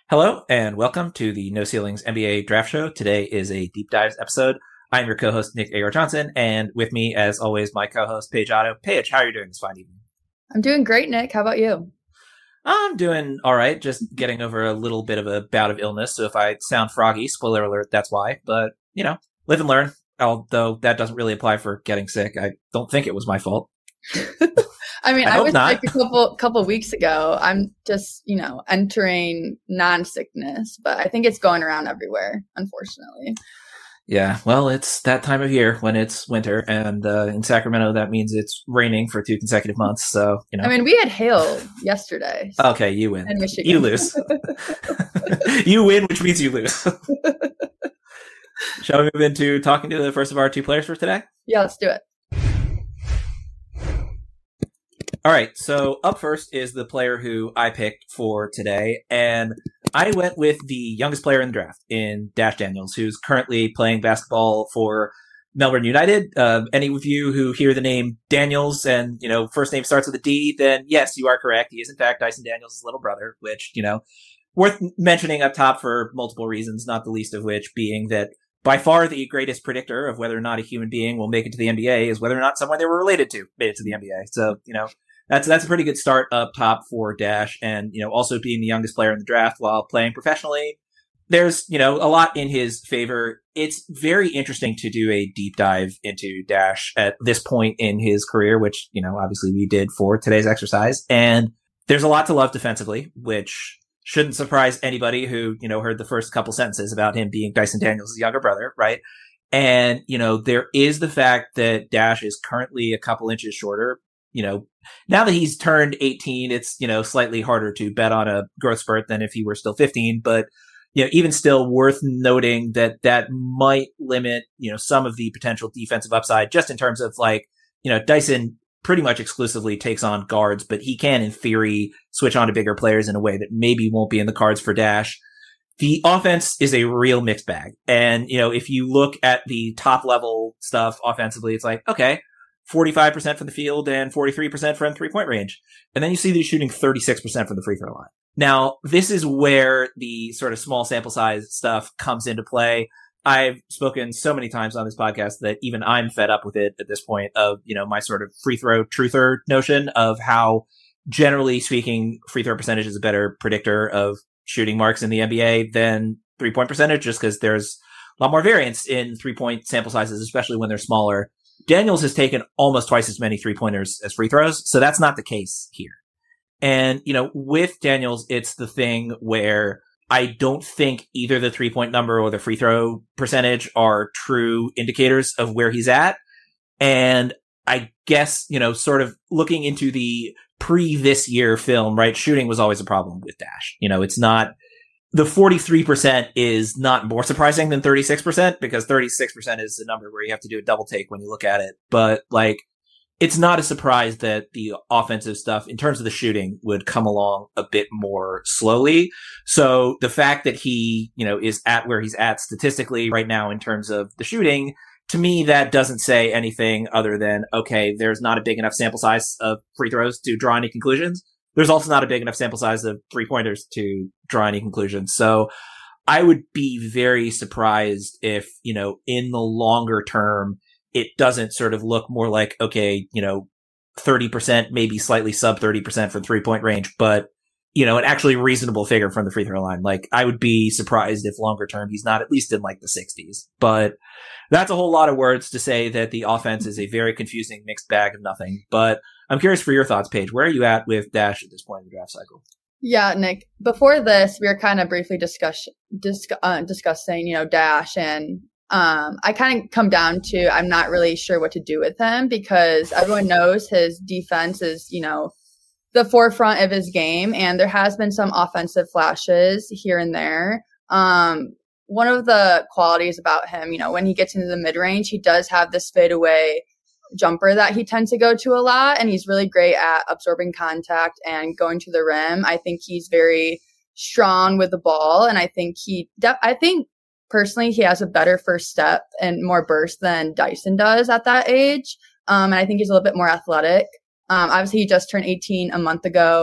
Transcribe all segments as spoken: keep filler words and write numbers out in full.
Hello and welcome to the No Ceilings N B A Draft Show. Today is a deep dives episode. I'm your co-host Nick Agar Johnson, and with me, as always, my co-host Paige Otto. Paige, how are you doing this fine evening? I'm doing great, Nick. How about you? I'm doing all right. Just getting over a little bit of a bout of illness, so if I sound froggy, spoiler alert, that's why. But you know, live and learn. Although that doesn't really apply for getting sick. I don't think it was my fault. I mean, I I, hope was not. sick a couple couple weeks ago. I'm just, you know, entering non-sickness, but I think it's going around everywhere, unfortunately. Yeah, well, it's that time of year when it's winter, and uh, in Sacramento, that means it's raining for two consecutive months. So, you know. I mean, we had hail yesterday. So Okay, you win. in Michigan. You lose. You win, which means you lose. Shall we move into talking to the first of our two players for today? Yeah, let's do it. All right, so up first is the player who I picked for today, and I went with the youngest player in the draft, in Dash Daniels, who's currently playing basketball for Melbourne United. Uh, any of you who hear the name Daniels and, you know, first name starts with a D, then yes, you are correct. He is, in fact, Dyson Daniels' little brother, which, you know, worth mentioning up top for multiple reasons, not the least of which being that by far the greatest predictor of whether or not a human being will make it to the N B A is whether or not someone they were related to made it to the N B A. So, you know, That's that's a pretty good start up top for Dash, and you know, also being the youngest player in the draft while playing professionally. There's, you know, a lot in his favor. It's very interesting to do a deep dive into Dash at this point in his career, which, you know, obviously we did for today's exercise. And there's a lot to love defensively, which shouldn't surprise anybody who, you know, heard the first couple sentences about him being Dyson Daniels' younger brother, right? And, you know, there is the fact that Dash is currently a couple inches shorter. You know, now that he's turned eighteen, it's, you know, slightly harder to bet on a growth spurt than if he were still fifteen. But, you know, even still worth noting that that might limit, you know, some of the potential defensive upside just in terms of like, you know, Dyson pretty much exclusively takes on guards, but he can in theory switch on to bigger players in a way that maybe won't be in the cards for Dash. The offense is a real mixed bag. And, you know, if you look at the top level stuff offensively, it's like, okay, forty-five percent from the field and forty-three percent from three-point range. And then you see that he's shooting thirty-six percent from the free throw line. Now, this is where the sort of small sample size stuff comes into play. I've spoken so many times on this podcast that even I'm fed up with it at this point of, you know, my sort of free throw truther notion of how, generally speaking, free throw percentage is a better predictor of shooting marks in the N B A than three-point percentage, just because there's a lot more variance in three-point sample sizes, especially when they're smaller. Daniels has taken almost twice as many three-pointers as free throws, so that's not the case here. And, you know, with Daniels, it's the thing where I don't think either the three-point number or the free throw percentage are true indicators of where he's at. And I guess, you know, sort of looking into the pre-this year film, right, shooting was always a problem with Dash. You know, it's not... The forty-three percent is not more surprising than thirty-six percent because thirty-six percent is a number where you have to do a double take when you look at it. But like, it's not a surprise that the offensive stuff in terms of the shooting would come along a bit more slowly. So the fact that he, you know, is at where he's at statistically right now in terms of the shooting, to me, that doesn't say anything other than, okay, there's not a big enough sample size of free throws to draw any conclusions. There's also not a big enough sample size of three-pointers to draw any conclusions. So I would be very surprised if, you know, in the longer term, it doesn't sort of look more like, okay, you know, thirty percent, maybe slightly sub thirty percent from three-point range, but, you know, an actually reasonable figure from the free throw line. Like, I would be surprised if longer term he's not at least in like the sixties. But that's a whole lot of words to say that the offense is a very confusing mixed bag of nothing. But I'm curious for your thoughts, Paige. Where are you at with Dash at this point in the draft cycle? Yeah, Nick. Before this, we were kind of briefly discuss, discuss, uh, discussing, you know, Dash, and um, I kind of come down to I'm not really sure what to do with him because everyone knows his defense is, you know, the forefront of his game, and there has been some offensive flashes here and there. Um, one of the qualities about him, you know, when he gets into the mid-range, he does have this fadeaway jumper that he tends to go to a lot, and he's really great at absorbing contact and going to the rim. I think he's very strong with the ball, and I think he de- I think personally he has a better first step and more burst than Dyson does at that age. Um, and I think he's a little bit more athletic. Um, obviously he just turned eighteen a month ago.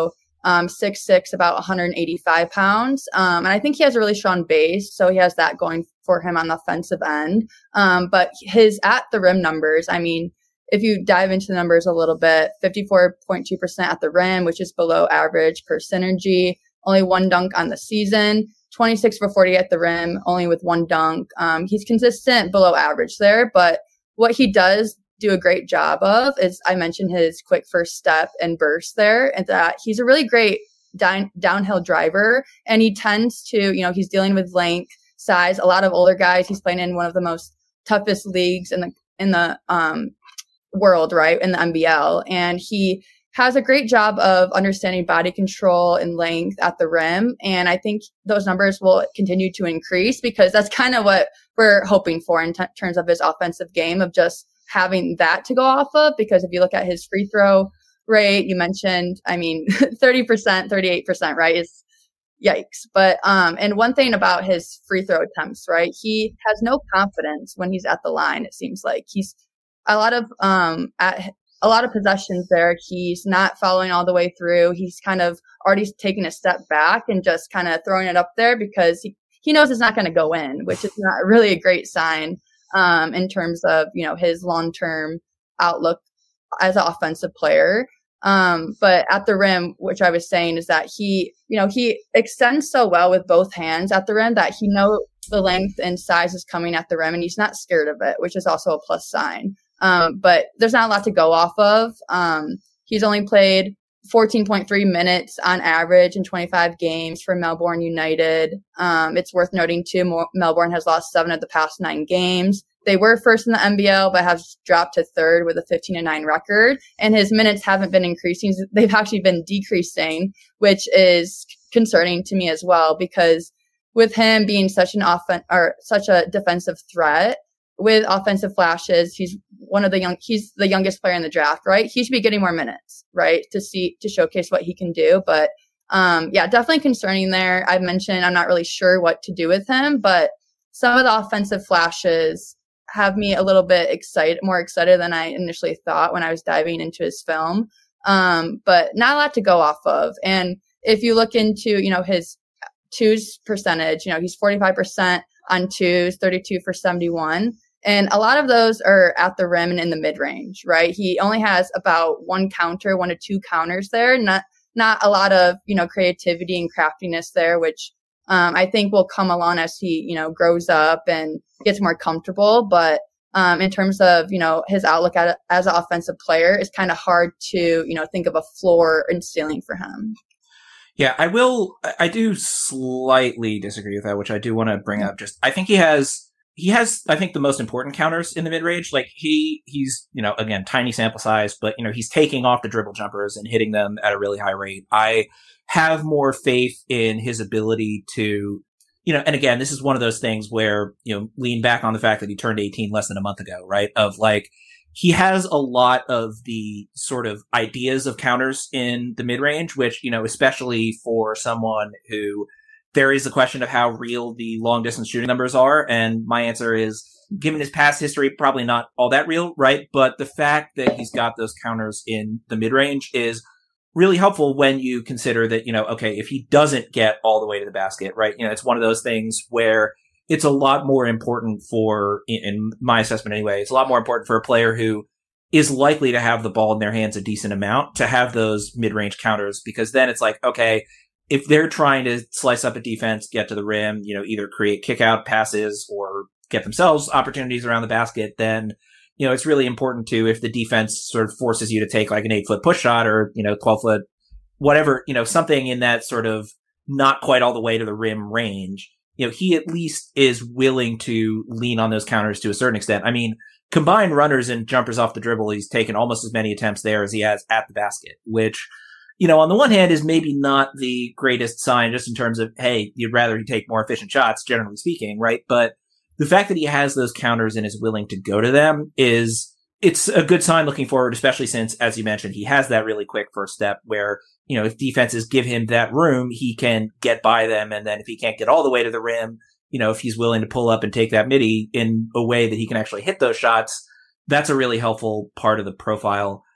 um, six six, about one hundred eighty-five pounds. Um, and I think he has a really strong base, so he has that going for him on the offensive end. Um, but his at the rim numbers, I mean, if you dive into the numbers a little bit, fifty-four point two percent at the rim, which is below average per Synergy, only one dunk on the season, twenty-six for forty at the rim, only with one dunk. Um, he's consistent below average there, but what he does do a great job of is, I mentioned his quick first step and burst there, and that he's a really great down, downhill driver, and he tends to, you know, he's dealing with length, size, a lot of older guys. He's playing in one of the most toughest leagues in the, in the, um, world, right, in the N B L, and he has a great job of understanding body control and length at the rim, and I think those numbers will continue to increase because that's kind of what we're hoping for in t- terms of his offensive game, of just having that to go off of. Because if you look at his free throw rate, you mentioned, I mean, thirty percent, thirty-eight percent, right, is yikes. But um and one thing about his free throw attempts, right, he has no confidence when he's at the line. It seems like he's a lot of um at a lot of possessions there, he's not following all the way through. He's kind of already taken a step back and just kind of throwing it up there because he, he knows it's not going to go in, which is not really a great sign um in terms of, you know, his long-term outlook as an offensive player. Um but at the rim, which I was saying is that he, you know, he extends so well with both hands at the rim that he knows the length and size is coming at the rim, and he's not scared of it, which is also a plus sign. Um, but there's not a lot to go off of. Um, he's only played fourteen point three minutes on average in twenty-five games for Melbourne United. Um, it's worth noting too, Mo- Melbourne has lost seven of the past nine games. They were first in the N B L, but have dropped to third with a fifteen and nine record. And his minutes haven't been increasing. They've actually been decreasing, which is concerning to me as well, because with him being such an offen- or such a defensive threat, with offensive flashes, he's one of the young, he's the youngest player in the draft, right? He should be getting more minutes, right? To see, to showcase what he can do. But, um, yeah, definitely concerning there. I've mentioned I'm not really sure what to do with him, but some of the offensive flashes have me a little bit excited, more excited than I initially thought when I was diving into his film. Um, but not a lot to go off of. And if you look into, you know, his twos percentage, you know, he's forty-five percent on twos, thirty-two for seventy-one. And a lot of those are at the rim and in the mid-range, right? He only has about one counter, one to two counters there. Not not a lot of, you know, creativity and craftiness there, which um, I think will come along as he, you know, grows up and gets more comfortable. But um, in terms of, you know, his outlook at, as an offensive player, it's kind of hard to, you know, think of a floor and ceiling for him. Yeah, I will, I do slightly disagree with that, which I do want to bring up. Just, I think he has, he has, I think, the most important counters in the mid-range. Like, he, he's, you know, again, tiny sample size, but, you know, he's taking off the dribble jumpers and hitting them at a really high rate. I have more faith in his ability to, you know, and again, this is one of those things where, you know, lean back on the fact that he turned eighteen less than a month ago, right? Of like, he has a lot of the sort of ideas of counters in the mid-range, which, you know, especially for someone who, there is the question of how real the long-distance shooting numbers are. And my answer is, given his past history, probably not all that real, right? But the fact that he's got those counters in the mid-range is really helpful when you consider that, you know, okay, if he doesn't get all the way to the basket, right? You know, it's one of those things where it's a lot more important for, in my assessment anyway, it's a lot more important for a player who is likely to have the ball in their hands a decent amount to have those mid-range counters, because then it's like, okay, if they're trying to slice up a defense, get to the rim, you know, either create kick-out passes or get themselves opportunities around the basket, then, you know, it's really important to, if the defense sort of forces you to take like an eight-foot push shot or, you know, twelve-foot, whatever, you know, something in that sort of not quite all the way to the rim range, you know, he at least is willing to lean on those counters to a certain extent. I mean, combined runners and jumpers off the dribble, he's taken almost as many attempts there as he has at the basket, which, you know, on the one hand is maybe not the greatest sign just in terms of, hey, you'd rather he take more efficient shots, generally speaking, right? But the fact that he has those counters and is willing to go to them is, it's a good sign looking forward, especially since, as you mentioned, he has that really quick first step where, you know, if defenses give him that room, he can get by them. And then if he can't get all the way to the rim, you know, if he's willing to pull up and take that midi in a way that he can actually hit those shots, that's a really helpful part of the profile.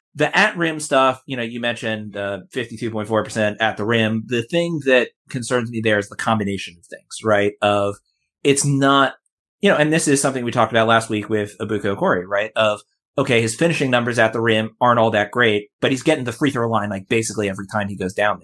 the at rim stuff, you know, you mentioned uh, fifty-two point four percent at the rim. The thing that concerns me there is the combination of things, right? Of it's not, you know, and this is something we talked about last week with Ibuka Okori, right? Of, okay, his finishing numbers at the rim aren't all that great, but he's getting the free throw line like basically every time he goes down there.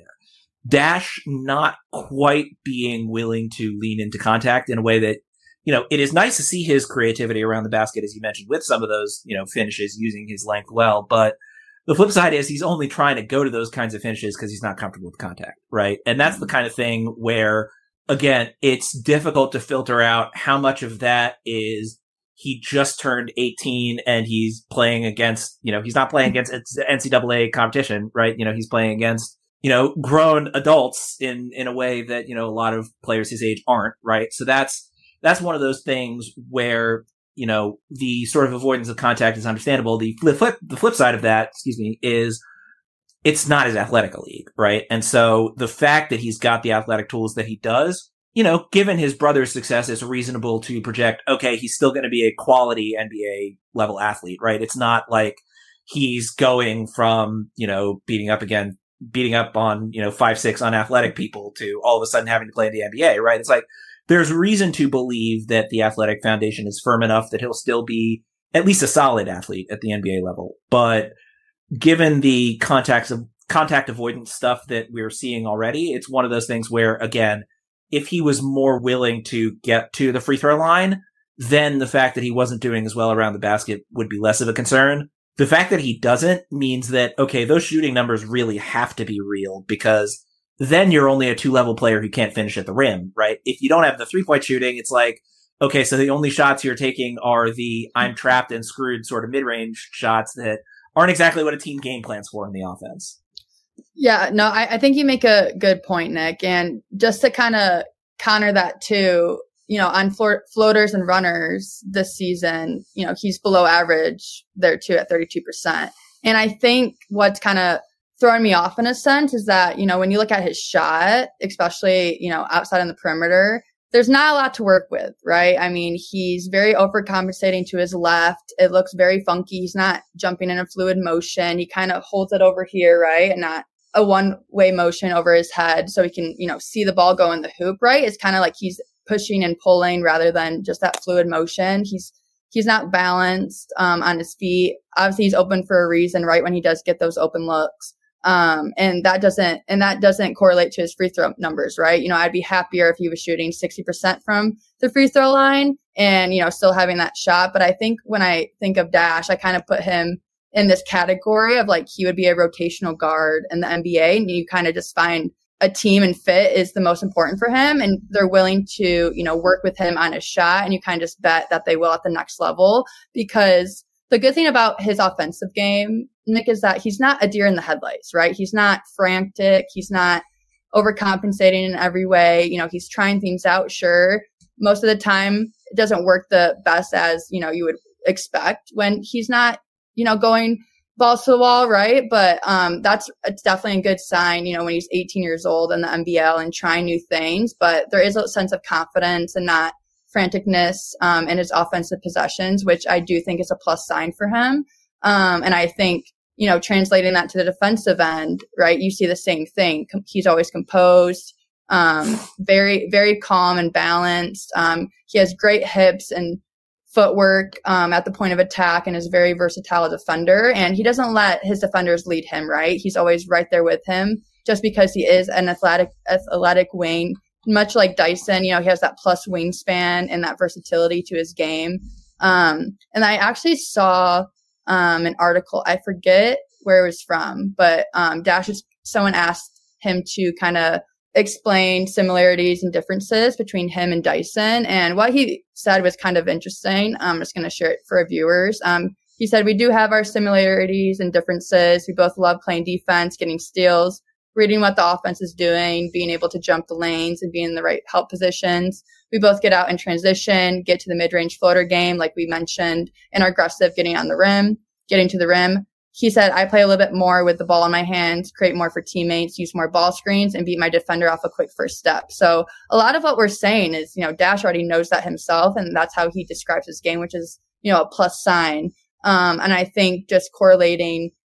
Dash not quite being willing to lean into contact in a way that, you know, it is nice to see his creativity around the basket, as you mentioned, with some of those, you know, finishes using his length well. But the flip side is he's only trying to go to those kinds of finishes because he's not comfortable with contact, right? And that's the kind of thing where, again, it's difficult to filter out how much of that is he just turned eighteen and he's playing against, you know, he's not playing against N C double A competition, right? You know, he's playing against, you know, grown adults in, in a way that, you know, a lot of players his age aren't, right? So that's, that's one of those things where, you know, the sort of avoidance of contact is understandable. The flip, flip, the flip side of that, excuse me, is it's not as athletic a league, right? And so the fact that he's got the athletic tools that he does, you know, given his brother's success, it's reasonable to project, okay, he's still going to be a quality N B A level athlete, right? It's not like he's going from, you know, beating up again, beating up on, you know, five, six unathletic people to all of a sudden having to play in the N B A, right? It's like, there's reason to believe that the athletic foundation is firm enough that he'll still be at least a solid athlete at the N B A level. But given the contacts of contact avoidance stuff that we're seeing already, it's one of those things where, again, if he was more willing to get to the free throw line, then the fact that he wasn't doing as well around the basket would be less of a concern. The fact that he doesn't means that, okay, those shooting numbers really have to be real, because then you're only a two-level player who can't finish at the rim, right? If you don't have the three-point shooting, it's like, okay, so the only shots you're taking are the I'm trapped and screwed sort of mid-range shots that aren't exactly what a team game plans for in the offense. Yeah, no, I, I think you make a good point, Nick. And just to kind of counter that too, you know, on floor, floaters and runners this season, you know, he's below average there too at thirty-two percent. And I think what's kind of throwing me off in a sense is that, you know, when you look at his shot, especially, you know, outside on the perimeter, there's not a lot to work with, right? I mean, he's very overcompensating to his left. It looks very funky. He's not jumping in a fluid motion. He kind of holds it over here, right? And not a one-way motion over his head so he can, you know, see the ball go in the hoop, right? It's kind of like he's pushing and pulling rather than just that fluid motion. He's he's not balanced um, on his feet. Obviously, he's open for a reason, right? When he does get those open looks. Um, and that doesn't, and that doesn't correlate to his free throw numbers, right? You know, I'd be happier if he was shooting sixty percent from the free throw line and, you know, still having that shot. But I think when I think of Dash, I kind of put him in this category of like, he would be a rotational guard in the N B A, and you kind of just find a team and fit is the most important for him. And they're willing to, you know, work with him on his shot. And you kind of just bet that they will at the next level, because the good thing about his offensive game, Nick, is that he's not a deer in the headlights, right? He's not frantic. He's not overcompensating in every way. You know, he's trying things out. Sure. Most of the time it doesn't work the best as, you know, you would expect when he's not, you know, going balls to the wall, right? But um, that's it's definitely a good sign, you know, when he's eighteen years old in the N B L and trying new things. But there is a sense of confidence and not franticness um, in his offensive possessions, which I do think is a plus sign for him. Um, and I think, you know, translating that to the defensive end, right, you see the same thing. Com- he's always composed, um, very, very calm and balanced. Um, he has great hips and footwork um, at the point of attack and is a very versatile defender. And he doesn't let his defenders lead him, right? He's always right there with him just because he is an athletic, athletic wing. Much like Dyson, you know, he has that plus wingspan and that versatility to his game. Um, and I actually saw um, an article, I forget where it was from, but um, Dash, someone asked him to kind of explain similarities and differences between him and Dyson. And what he said was kind of interesting. I'm just going to share it for our viewers. Um, he said, we do have our similarities and differences. We both love playing defense, getting steals, reading what the offense is doing, being able to jump the lanes and be in the right help positions. We both get out in transition, get to the mid-range floater game, like we mentioned, and are aggressive getting on the rim, getting to the rim. He said, I play a little bit more with the ball in my hands, create more for teammates, use more ball screens, and beat my defender off a quick first step. So a lot of what we're saying is, you know, Dash already knows that himself, and that's how he describes his game, which is, you know, a plus sign. Um, and I think just correlating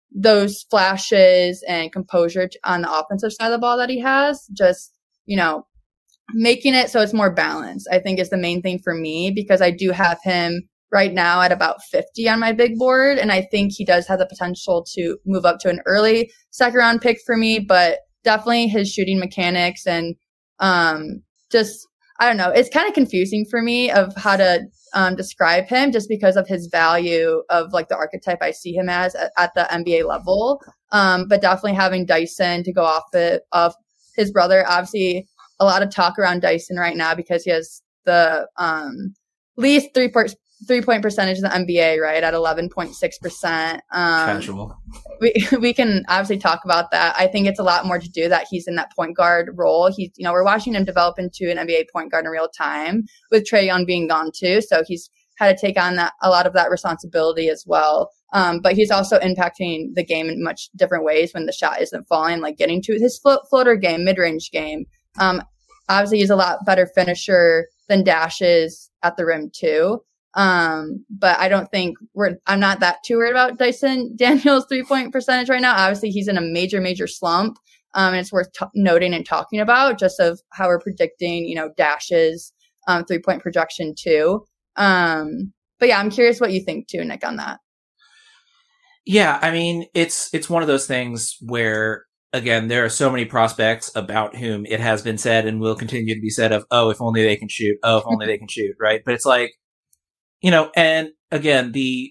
those flashes and composure on the offensive side of the ball that he has, just, you know, making it so it's more balanced, I think is the main thing for me, because I do have him right now at about fifty on my big board. And I think he does have the potential to move up to an early second round pick for me, but definitely his shooting mechanics and um, just, I don't know, it's kind of confusing for me of how to um, describe him just because of his value of like the archetype I see him as at, at the N B A level. Um, but definitely having Dyson to go off it of his brother, obviously a lot of talk around Dyson right now because he has the um, least three point three point percentage in the N B A, right, at eleven point six percent. Um, Casual. We we can obviously talk about that. I think it's a lot more to do that he's in that point guard role. He's, you know, we're watching him develop into an N B A point guard in real time with Trae Young being gone too. So he's had to take on that a lot of that responsibility as well. Um, but he's also impacting the game in much different ways when the shot isn't falling, like getting to his float, floater game, mid-range game. Um, obviously, he's a lot better finisher than Dash is at the rim too. Um, but I don't think we're, I'm not that too worried about Dyson Daniels' three point percentage right now. Obviously he's in a major, major slump. Um, and it's worth t- noting and talking about just of how we're predicting, you know, Dash's, um, three point projection too. Um, but yeah, I'm curious what you think too, Nick, on that. Yeah. I mean, it's, it's one of those things where, again, there are so many prospects about whom it has been said and will continue to be said of, oh, if only they can shoot. Oh, if only they can shoot. Right. But it's like, you know, and again, the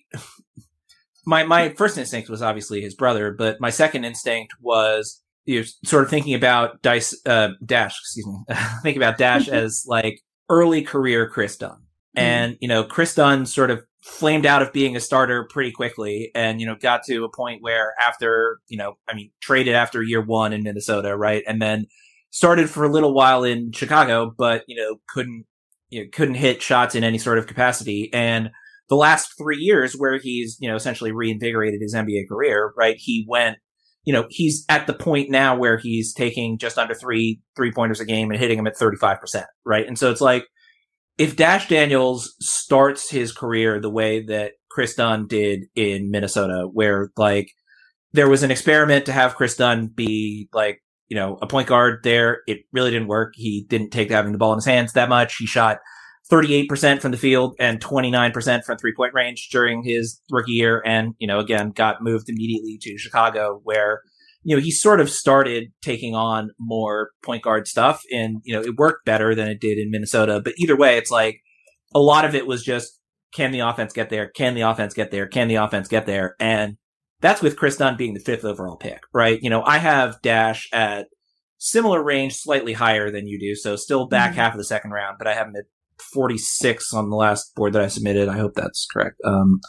my my first instinct was obviously his brother, but my second instinct was, you know, sort of thinking about Dice uh, Dash, excuse me, thinking about Dash as like early career Chris Dunn, and mm. you know, Chris Dunn sort of flamed out of being a starter pretty quickly, and you know, got to a point where after, you know, I mean, traded after year one in Minnesota, right, and then started for a little while in Chicago, but you know, couldn't. You know, couldn't hit shots in any sort of capacity. And the last three years where he's, you know, essentially reinvigorated his N B A career, right? He went, you know, he's at the point now where he's taking just under three three pointers a game and hitting them at thirty-five percent, right? And so it's like, if Dash Daniels starts his career the way that Chris Dunn did in Minnesota, where like there was an experiment to have Chris Dunn be like, you know, a point guard there. It really didn't work. He didn't take having the ball in his hands that much. He shot thirty-eight percent from the field and twenty-nine percent from three point range during his rookie year. And, you know, again, got moved immediately to Chicago where, you know, he sort of started taking on more point guard stuff and, you know, it worked better than it did in Minnesota. But either way, it's like a lot of it was just, can the offense get there? Can the offense get there? Can the offense get there? And that's with Chris Dunn being the fifth overall pick, right? You know, I have Dash at similar range, slightly higher than you do. So still back mm-hmm. half of the second round, but I have him at forty-six on the last board that I submitted. I hope that's correct. Um,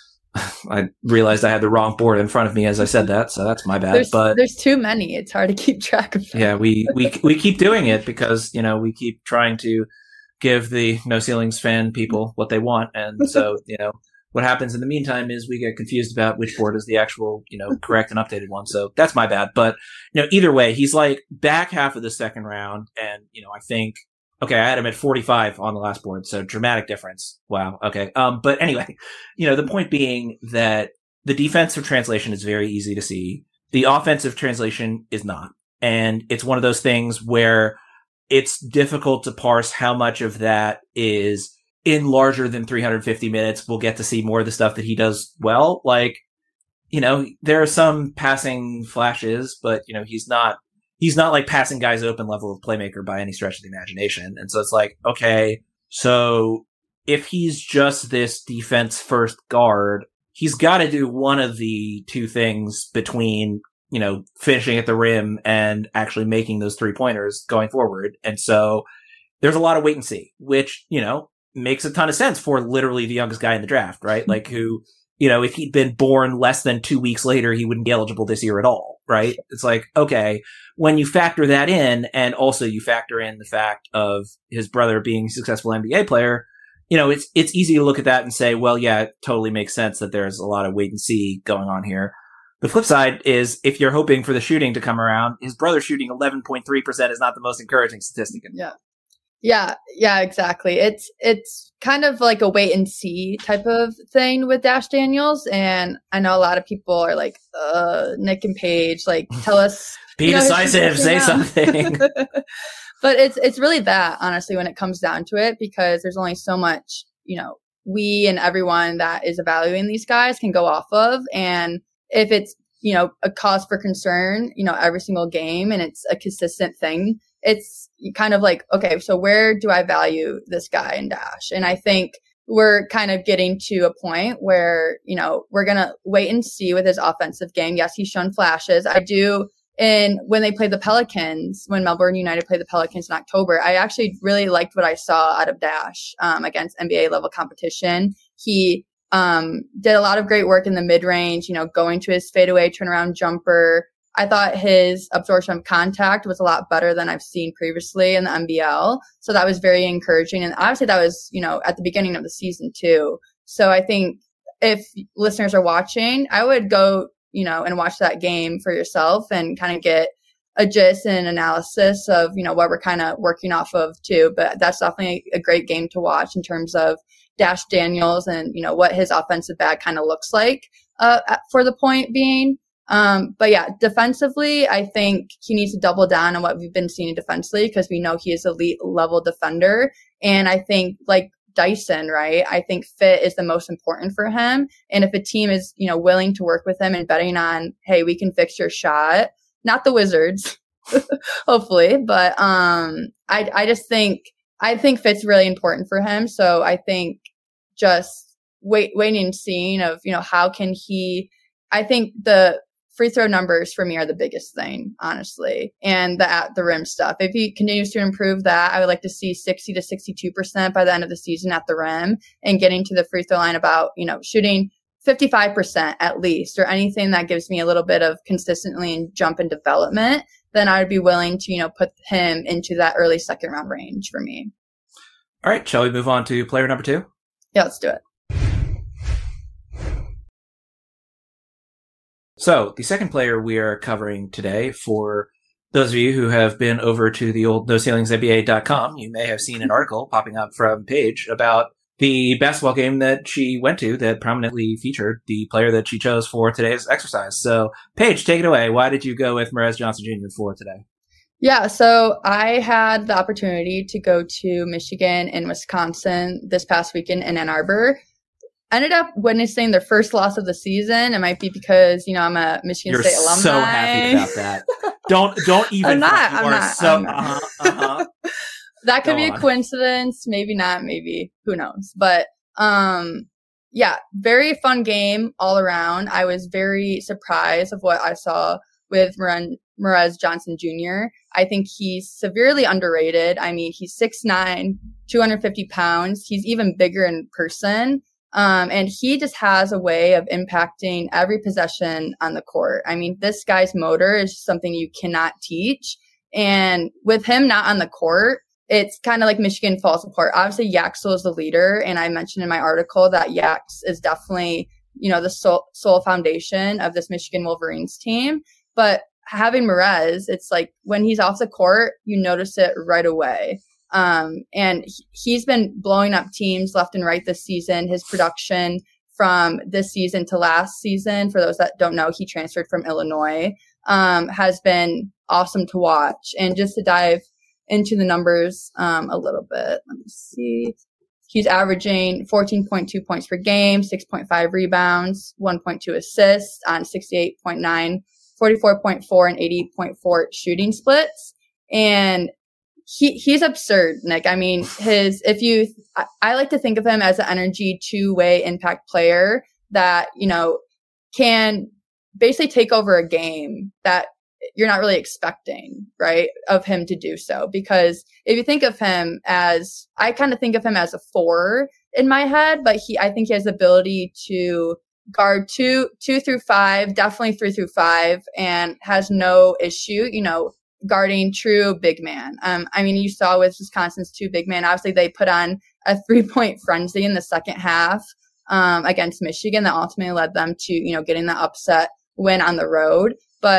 I realized I had the wrong board in front of me as I said that, so that's my bad. There's, but there's too many. It's hard to keep track of them. Yeah, we, we, we keep doing it because, you know, we keep trying to give the No Ceilings fan people what they want. And so, you know, what happens in the meantime is we get confused about which board is the actual, you know, correct and updated one. So that's my bad. But, you know, either way, he's like back half of the second round. And, you know, I think, okay, I had him at forty-five on the last board. So dramatic difference. Wow. Okay. Um, but anyway, you know, the point being that the defensive translation is very easy to see. The offensive translation is not. And it's one of those things where it's difficult to parse how much of that is in larger than three hundred fifty minutes. We'll get to see more of the stuff that he does well. Like, you know, there are some passing flashes, but, you know, he's not, he's not like passing guys open level of playmaker by any stretch of the imagination. And so it's like, okay, so if he's just this defense first guard, he's got to do one of the two things between, you know, finishing at the rim and actually making those three pointers going forward. And so there's a lot of wait and see, which, you know, makes a ton of sense for literally the youngest guy in the draft, right? Like who, you know, if he'd been born less than two weeks later, he wouldn't be eligible this year at all, right? It's like, okay, when you factor that in and also you factor in the fact of his brother being a successful N B A player, you know, it's, it's easy to look at that and say, well, yeah, it totally makes sense that there's a lot of wait and see going on here. The flip side is if you're hoping for the shooting to come around, his brother shooting eleven point three percent is not the most encouraging statistic. Yeah. Yeah, yeah, exactly. It's it's kind of like a wait and see type of thing with Dash Daniels, and I know a lot of people are like, uh, Nick and Paige, like, tell us, be you know, decisive, say something. But it's it's really that, honestly, when it comes down to it, because there's only so much, you know, we and everyone that is evaluating these guys can go off of, and if it's, you know, a cause for concern, you know, every single game, and it's a consistent thing, it's kind of like, okay, so where do I value this guy in Dash? And I think we're kind of getting to a point where, you know, we're going to wait and see with his offensive game. Yes, he's shown flashes. I do. And when they played the Pelicans, when Melbourne United played the Pelicans in October, I actually really liked what I saw out of Dash um, against N B A level competition. He um, did a lot of great work in the mid range, you know, going to his fadeaway turnaround jumper. I thought his absorption of contact was a lot better than I've seen previously in the N B L. So that was very encouraging. And obviously that was, you know, at the beginning of the season too. So I think if listeners are watching, I would go, you know, and watch that game for yourself and kind of get a gist and analysis of, you know, what we're kind of working off of too. But that's definitely a great game to watch in terms of Dash Daniels and, you know, what his offensive bag kind of looks like uh, for the point being. Um, but yeah, defensively, I think he needs to double down on what we've been seeing defensively, because we know he is elite level defender. And I think like Dyson, right? I think fit is the most important for him. And if a team is, you know, willing to work with him and betting on, hey, we can fix your shot, not the Wizards, hopefully, but um, I I just think I think fit's really important for him. So I think just wait, waiting and seeing of, you know, how can he? I think the free throw numbers for me are the biggest thing, honestly, and the at the rim stuff. If he continues to improve that, I would like to see sixty to sixty-two percent by the end of the season at the rim and getting to the free throw line about, you know, shooting fifty-five percent at least, or anything that gives me a little bit of consistently and jump in development, then I would be willing to, you know, put him into that early second round range for me. All right. Shall we move on to player number two? Yeah, let's do it. So the second player we are covering today, for those of you who have been over to the old no ceilings N B A dot com, you may have seen an article popping up from Paige about the basketball game that she went to that prominently featured the player that she chose for today's exercise. So Paige, take it away. Why did you go with Moroz Johnson Junior for today? Yeah, so I had the opportunity to go to Michigan and Wisconsin this past weekend in Ann Arbor. Ended up witnessing their first loss of the season. It might be because, you know, I'm a Michigan You're State alumni. So happy about that. don't don't even. I'm not. You I'm are not. so. I'm not. Uh-huh, uh-huh. That could Go be on. a coincidence. Maybe not. Maybe. Who knows? But um, yeah, very fun game all around. I was very surprised of what I saw with Moroz Johnson Junior I think he's severely underrated. I mean, he's six nine, two hundred fifty pounds. He's even bigger in person. Um, and he just has a way of impacting every possession on the court. I mean, this guy's motor is something you cannot teach. And with him not on the court, it's kind of like Michigan falls apart. Obviously, Yaxel is the leader. And I mentioned in my article that Yax is definitely, you know, the sole, sole foundation of this Michigan Wolverines team. But having Moroz, it's like when he's off the court, you notice it right away. Um, and he's been blowing up teams left and right this season. His production from this season to last season, for those that don't know, he transferred from Illinois, um, has been awesome to watch. And just to dive into the numbers um, a little bit, let me see. He's averaging fourteen point two points per game, six point five rebounds, one point two assists on sixty-eight point nine, forty-four point four, and eighty point four shooting splits. And He he's absurd, Nick. I mean, his if you I, I like to think of him as an energy two-way impact player that, you know, can basically take over a game that you're not really expecting, right, of him to do so. Because if you think of him as, I kind of think of him as a four in my head, but he I think he has the ability to guard two two through five, definitely three through five, and has no issue, you know, guarding true big man. Um, I mean, you saw with Wisconsin's two big man, obviously they put on a three-point frenzy in the second half um, against Michigan that ultimately led them to, you know, getting the upset win on the road. But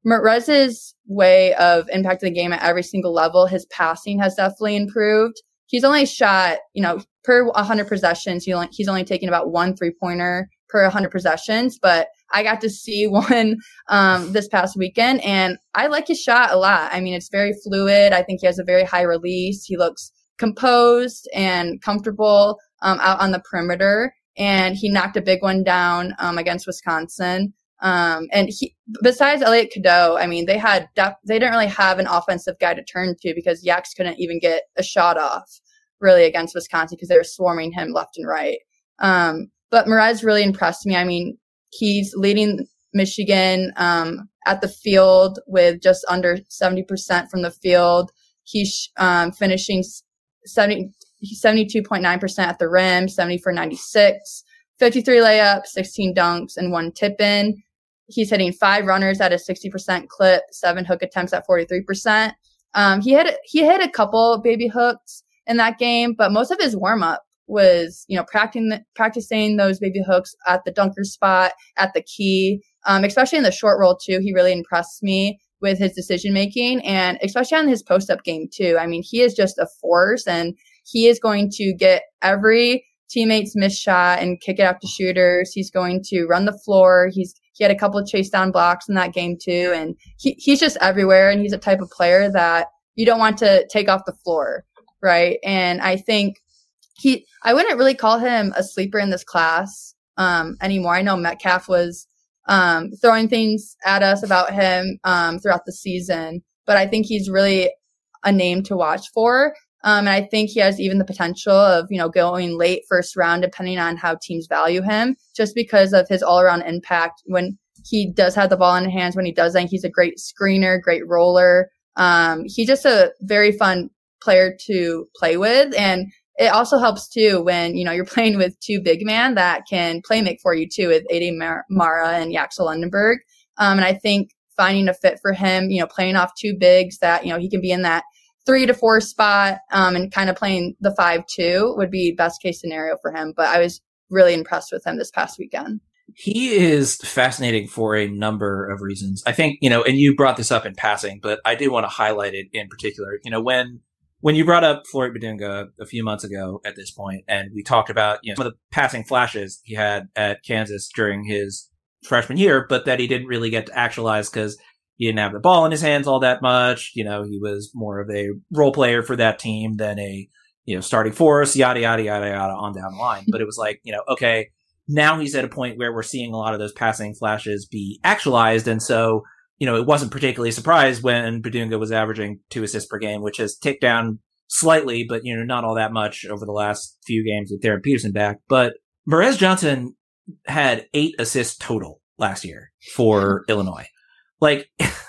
Merez's way of impacting the game at every single level, his passing has definitely improved. He's only shot, you know, per one hundred possessions, he only, he's only taken about one three-pointer per one hundred possessions, but I got to see one um, this past weekend, and I like his shot a lot. I mean, it's very fluid. I think he has a very high release. He looks composed and comfortable um, out on the perimeter, and he knocked a big one down um, against Wisconsin. Um, and he, besides Elliot Cadeau, I mean, they had def- they didn't really have an offensive guy to turn to because Yaks couldn't even get a shot off really against Wisconsin because they were swarming him left and right. Um, but Merez really impressed me. I mean, he's leading Michigan um, at the field with just under seventy percent from the field. He's um, finishing seventy, seventy-two point nine percent at the rim, seventy for ninety-six, fifty-three layups, sixteen dunks, and one tip-in. He's hitting five runners at a sixty percent clip, seven hook attempts at forty-three percent. Um, he hit he hit a couple baby hooks in that game, but most of his warm-up was, you know, practicing practicing those baby hooks at the dunker spot, at the key, um, especially in the short roll too. He really impressed me with his decision making, and especially on his post-up game too. I mean, he is just a force, and he is going to get every teammate's missed shot and kick it out to shooters. He's going to run the floor. He's he had a couple of chase down blocks in that game too, and he, he's just everywhere. And he's a type of player that you don't want to take off the floor, right? And I think he, I wouldn't really call him a sleeper in this class um, anymore. I know Metcalf was um, throwing things at us about him um, throughout the season, but I think he's really a name to watch for. Um, and I think he has even the potential of, you know, going late first round, depending on how teams value him, just because of his all around impact. When he does have the ball in his hands, when he doesn't, he's a great screener, great roller. Um, he's just a very fun player to play with. And it also helps too when, you know, you're playing with two big men that can play make for you too, with A D Mar- Mara and Yaxel Lundenberg. Um, and I think finding a fit for him, you know, playing off two bigs that, you know, he can be in that three to four spot um, and kind of playing the five two would be best case scenario for him. But I was really impressed with him this past weekend. He is fascinating for a number of reasons. I think, you know, and you brought this up in passing, but I do want to highlight it in particular. You know, when when you brought up Floyd Badunga a few months ago at this point, and we talked about, you know, some of the passing flashes he had at Kansas during his freshman year, but that he didn't really get to actualize because he didn't have the ball in his hands all that much. You know, he was more of a role player for that team than a, you know, starting force, yada, yada, yada, yada, on down the line. But it was like, you know, okay, now he's at a point where we're seeing a lot of those passing flashes be actualized. And so, you know, it wasn't particularly surprised when Badunga was averaging two assists per game, which has ticked down slightly, but, you know, not all that much over the last few games with Darren Peterson back. But Merez Johnson had eight assists total last year for Illinois. Like,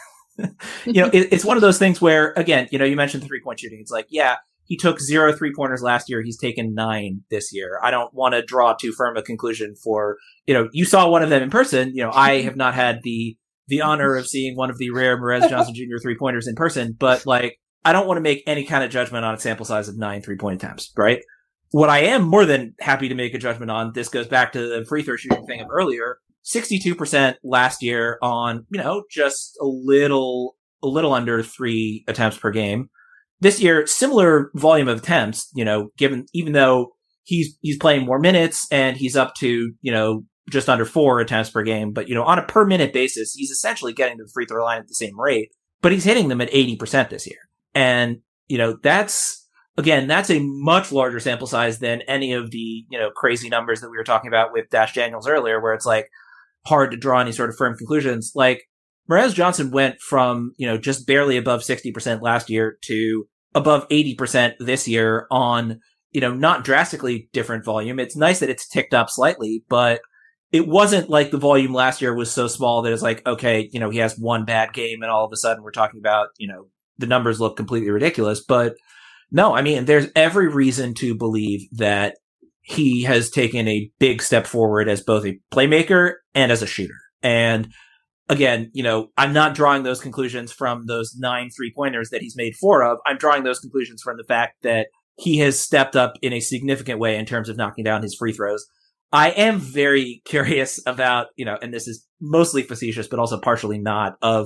you know, it, it's one of those things where, again, you know, you mentioned three-point shooting. It's like, yeah, he took zero three-pointers last year. He's taken nine this year. I don't want to draw too firm a conclusion for, you know, you saw one of them in person. You know, I have not had the the honor of seeing one of the rare Merez Johnson Junior three-pointers in person, but, like, I don't want to make any kind of judgment on a sample size of nine three-point attempts, right? What I am more than happy to make a judgment on, this goes back to the free throw shooting thing of earlier, sixty-two percent last year on, you know, just a little, a little under three attempts per game. This year, similar volume of attempts, you know, given, even though he's, he's playing more minutes and he's up to, you know, just under four attempts per game. But, you know, on a per minute basis, he's essentially getting to the free throw line at the same rate, but he's hitting them at eighty percent this year. And, you know, that's, again, that's a much larger sample size than any of the, you know, crazy numbers that we were talking about with Dash Daniels earlier, where it's like hard to draw any sort of firm conclusions. Like, Merez Johnson went from, you know, just barely above sixty percent last year to above eighty percent this year on, you know, not drastically different volume. It's nice that it's ticked up slightly, but it wasn't like the volume last year was so small that it's like, okay, you know, he has one bad game and all of a sudden we're talking about, you know, the numbers look completely ridiculous. But no, I mean, there's every reason to believe that he has taken a big step forward as both a playmaker and as a shooter. And again, you know, I'm not drawing those conclusions from those nine three-pointers that he's made four of. I'm drawing those conclusions from the fact that he has stepped up in a significant way in terms of knocking down his free throws. I am very curious about, you know, and this is mostly facetious, but also partially not, of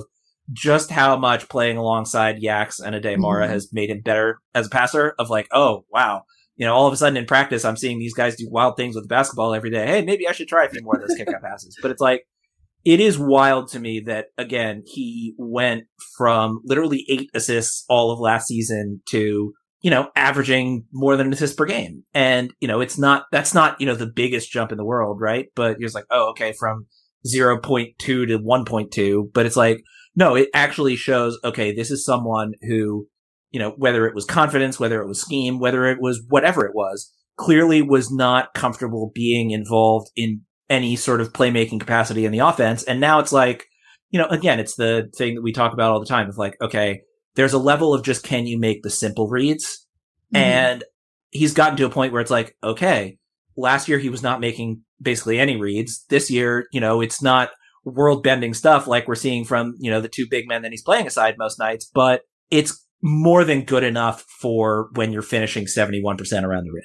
just how much playing alongside Yax and Ade Mara mm-hmm. has made him better as a passer of like, oh, wow. You know, all of a sudden in practice, I'm seeing these guys do wild things with the basketball every day. Hey, maybe I should try a few more of those kick-out passes. But it's like, it is wild to me that, again, he went from literally eight assists all of last season to, you know, averaging more than an assist per game. And, you know, it's not, that's not, you know, the biggest jump in the world, right? But you're just like, oh, okay, from zero point two to one point two. But it's like, no, it actually shows, okay, this is someone who, you know, whether it was confidence, whether it was scheme, whether it was whatever it was, clearly was not comfortable being involved in any sort of playmaking capacity in the offense. And now it's like, you know, again, it's the thing that we talk about all the time. It's like, okay, there's a level of just, can you make the simple reads? Mm-hmm. And he's gotten to a point where it's like, okay, last year he was not making basically any reads. This year, you know, it's not world bending stuff like we're seeing from, you know, the two big men that he's playing aside most nights, but it's more than good enough for when you're finishing seventy-one percent around the rim.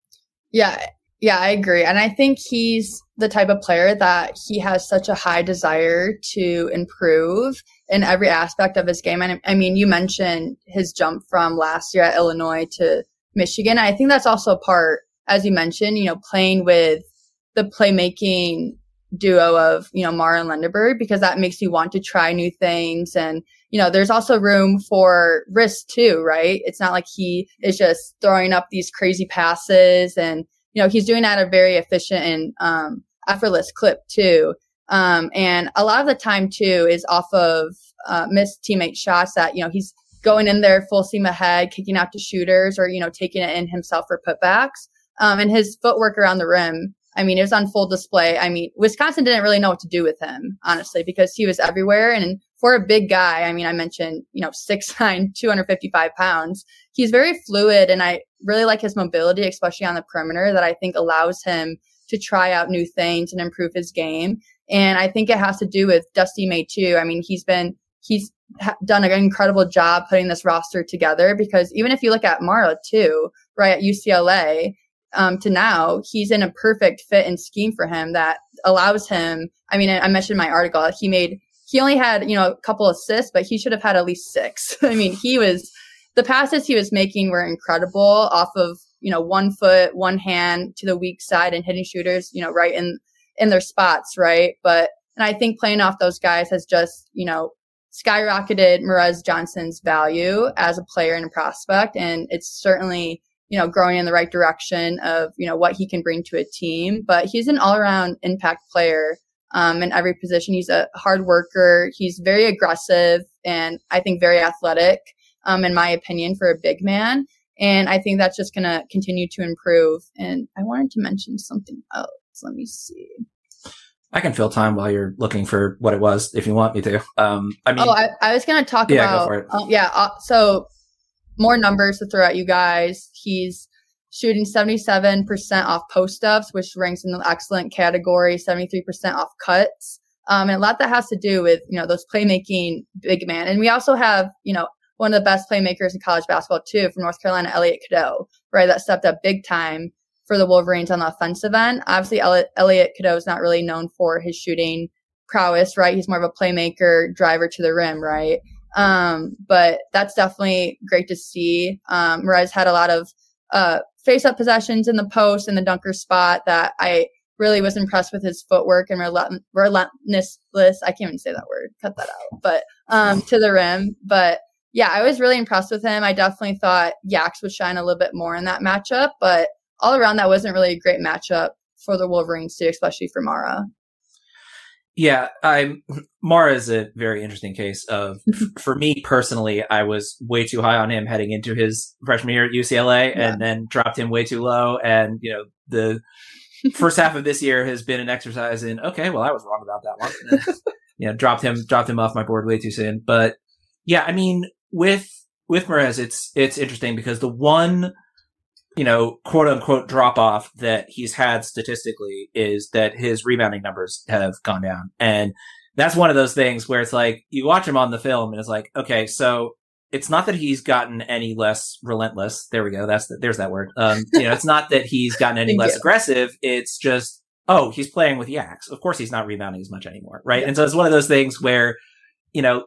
Yeah. Yeah, I agree. And I think he's the type of player that he has such a high desire to improve in every aspect of his game. And I mean, you mentioned his jump from last year at Illinois to Michigan. I think that's also part, as you mentioned, you know, playing with the playmaking duo of, you know, Mara and Lindenberg, because that makes you want to try new things. And, you know, there's also room for risk too, right? It's not like he is just throwing up these crazy passes, and, you know, he's doing that at a very efficient and um, effortless clip too. Um, and a lot of the time too is off of uh, missed teammate shots that, you know, he's going in there full steam ahead, kicking out to shooters, or, you know, taking it in himself for putbacks. Um, and his footwork around the rim, I mean, it was on full display. I mean, Wisconsin didn't really know what to do with him, honestly, because he was everywhere. And for a big guy, I mean, I mentioned, you know, six nine, two hundred fifty-five pounds. He's very fluid, and I really like his mobility, especially on the perimeter, that I think allows him to try out new things and improve his game. And I think it has to do with Dusty May too. I mean, he's been, he's ha- done an incredible job putting this roster together, because even if you look at Mara too, right, at U C L A, um, to now, he's in a perfect fit and scheme for him that allows him, I mean, I mentioned in my article, he made, he only had, you know, a couple assists, but he should have had at least six. I mean, he was, the passes he was making were incredible off of, you know, one foot, one hand to the weak side and hitting shooters, you know, right in, in their spots, right? But, and I think playing off those guys has just, you know, skyrocketed Merez Johnson's value as a player and a prospect. And it's certainly, you know, growing in the right direction of, you know, what he can bring to a team. But he's an all-around impact player um, in every position. He's a hard worker. He's very aggressive and I think very athletic, um, in my opinion, for a big man. And I think that's just going to continue to improve. And I wanted to mention something else. Let me see. I can fill time while you're looking for what it was, if you want me to. Um, I mean, oh, I, I was going to talk yeah, about, go for it. Uh, yeah. Uh, so more numbers to throw at you guys. He's shooting seventy-seven percent off post-ups, which ranks in the excellent category, seventy-three percent off cuts. Um, and a lot that has to do with, you know, those playmaking big man. And we also have, you know, one of the best playmakers in college basketball too, from North Carolina, Elliot Cadeau, right? That stepped up big time for the Wolverines on the offensive end. Obviously, Elliot Cadeau is not really known for his shooting prowess, right? He's more of a playmaker, driver to the rim, right? Um, but that's definitely great to see. Um, Merez had a lot of uh, face-up possessions in the post and the dunker spot that I really was impressed with his footwork and relent- relentlessness. I can't even say that word. Cut that out. But um, to the rim. But yeah, I was really impressed with him. I definitely thought Yax would shine a little bit more in that matchup, but all around that wasn't really a great matchup for the Wolverines too, especially for Mara. Yeah, I'm Mara is a very interesting case of, for me personally, I was way too high on him heading into his freshman year at U C L A, yeah. and then dropped him way too low. And, you know, the first half of this year has been an exercise in, okay, well, I was wrong about that one. And, you know, dropped him, dropped him off my board way too soon. But yeah, I mean, with, with Merez, it's, it's interesting because the one, you know, quote unquote drop off that he's had statistically is that his rebounding numbers have gone down. And that's one of those things where it's like, you watch him on the film and it's like, okay, so it's not that he's gotten any less relentless. There we go. That's the, there's that word. Um, you know, it's not that he's gotten any less you. aggressive. It's just, oh, he's playing with Yax. Of course he's not rebounding as much anymore. Right. Yeah. And so it's one of those things where, you know,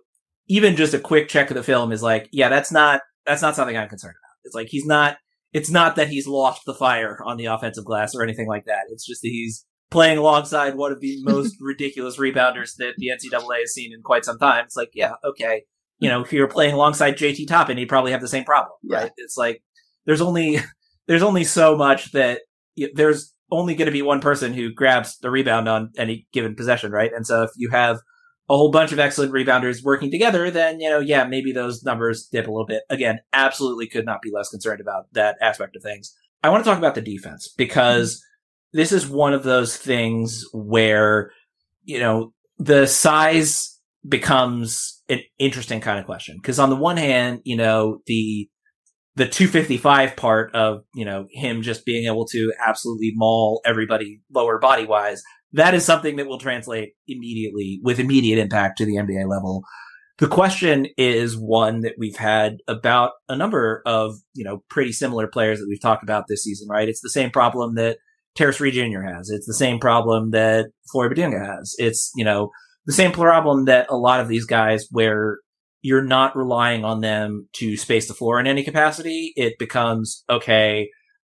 even just a quick check of the film is like, yeah, that's not, that's not something I'm concerned about. It's like, he's not, it's not that he's lost the fire on the offensive glass or anything like that. It's just that he's playing alongside one of the most ridiculous rebounders that the N C double A has seen in quite some time. It's like, yeah, okay. You know, if you're playing alongside J T Toppin, he'd probably have the same problem, right? Yeah. It's like, there's only, there's only so much that there's only going to be one person who grabs the rebound on any given possession, right? And so if you have a whole bunch of excellent rebounders working together, then, you know, yeah, maybe those numbers dip a little bit. Again, absolutely could not be less concerned about that aspect of things. I want to talk about the defense because mm-hmm. this is one of those things where, you know, the size becomes an interesting kind of question. Because on the one hand, you know, the the two fifty-five part of, you know, him just being able to absolutely maul everybody lower body wise, that is something that will translate immediately with immediate impact to the N B A level. The question is one that we've had about a number of, you know, pretty similar players that we've talked about this season, right? It's the same problem that Terrence Reed Junior has. It's the same problem that Flory Bidunga has. It's, you know, the same problem that a lot of these guys where you're not relying on them to space the floor in any capacity. It becomes, okay,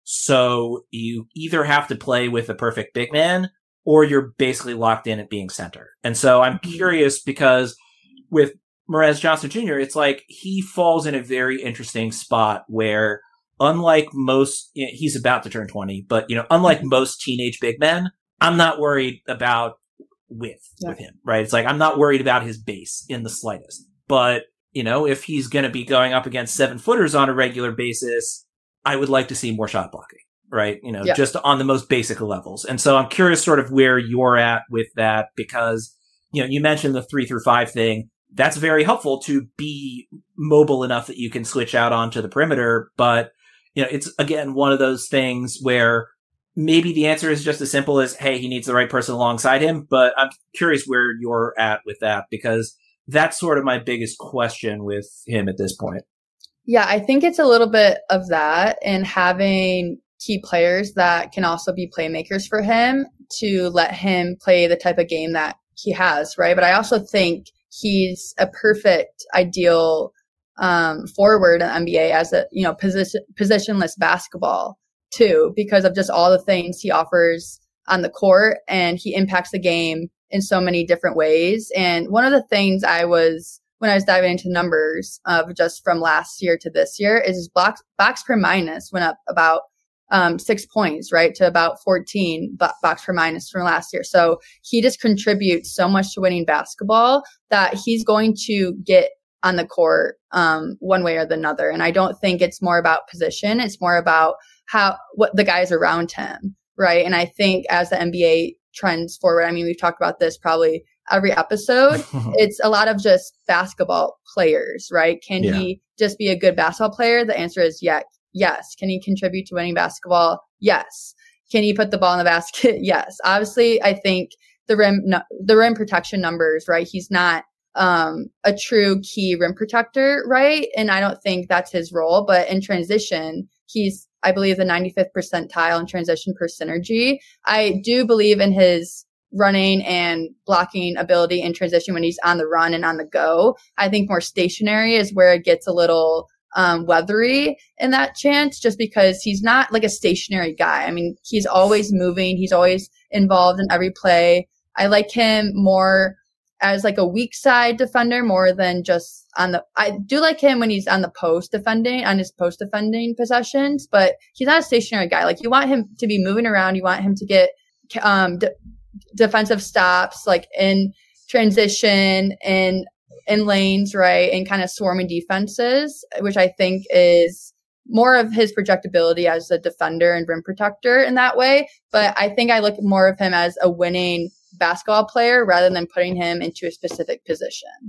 so you either have to play with a perfect big man or you're basically locked in at being center. And so I'm curious because with Morez Johnson Junior, it's like he falls in a very interesting spot where unlike most, you know, he's about to turn twenty, but, you know, unlike most teenage big men, I'm not worried about width yeah. with him, right? It's like, I'm not worried about his base in the slightest. But, you know, if he's going to be going up against seven footers on a regular basis, I would like to see more shot blocking, right? You know, yeah. just on the most basic levels. And so I'm curious sort of where you're at with that because, you know, you mentioned the three through five thing. That's very helpful to be mobile enough that you can switch out onto the perimeter. But, you know, it's, again, one of those things where maybe the answer is just as simple as, hey, he needs the right person alongside him. But I'm curious where you're at with that because that's sort of my biggest question with him at this point. Yeah, I think it's a little bit of that and having key players that can also be playmakers for him to let him play the type of game that he has, right? But I also think he's a perfect, ideal um, forward in the N B A as a, you know, position, positionless basketball too, because of just all the things he offers on the court and he impacts the game in so many different ways. And one of the things I was, when I was diving into numbers of just from last year to this year is his box, box per minus went up about um, six points, right? To about fourteen box per minus from last year. So he just contributes so much to winning basketball that he's going to get on the court um, one way or the other. And I don't think it's more about position. It's more about how, what the guys around him, right? And I think as the N B A trends forward, I mean, we've talked about this probably every episode. It's a lot of just basketball players, right? Can yeah. he just be a good basketball player? The answer is yeah, yes. Can he contribute to winning basketball? Yes. Can he put the ball in the basket? Yes. Obviously, I think the rim, no, the rim protection numbers, right? He's not um, a true key rim protector, right? And I don't think that's his role. But in transition, he's, I believe, the ninety-fifth percentile in transition per synergy. I do believe in his running and blocking ability in transition when he's on the run and on the go. I think more stationary is where it gets a little um, weathery in that chance, just because he's not like a stationary guy. I mean, he's always moving. He's always involved in every play. I like him more as like a weak side defender more than just on the, I do like him when he's on the post defending, on his post defending possessions, but he's not a stationary guy. Like you want him to be moving around. You want him to get um, d- defensive stops, like in transition and in lanes, right? And kind of swarming defenses, which I think is more of his projectability as a defender and rim protector in that way. But I think I look more of him as a winning basketball player rather than putting him into a specific position.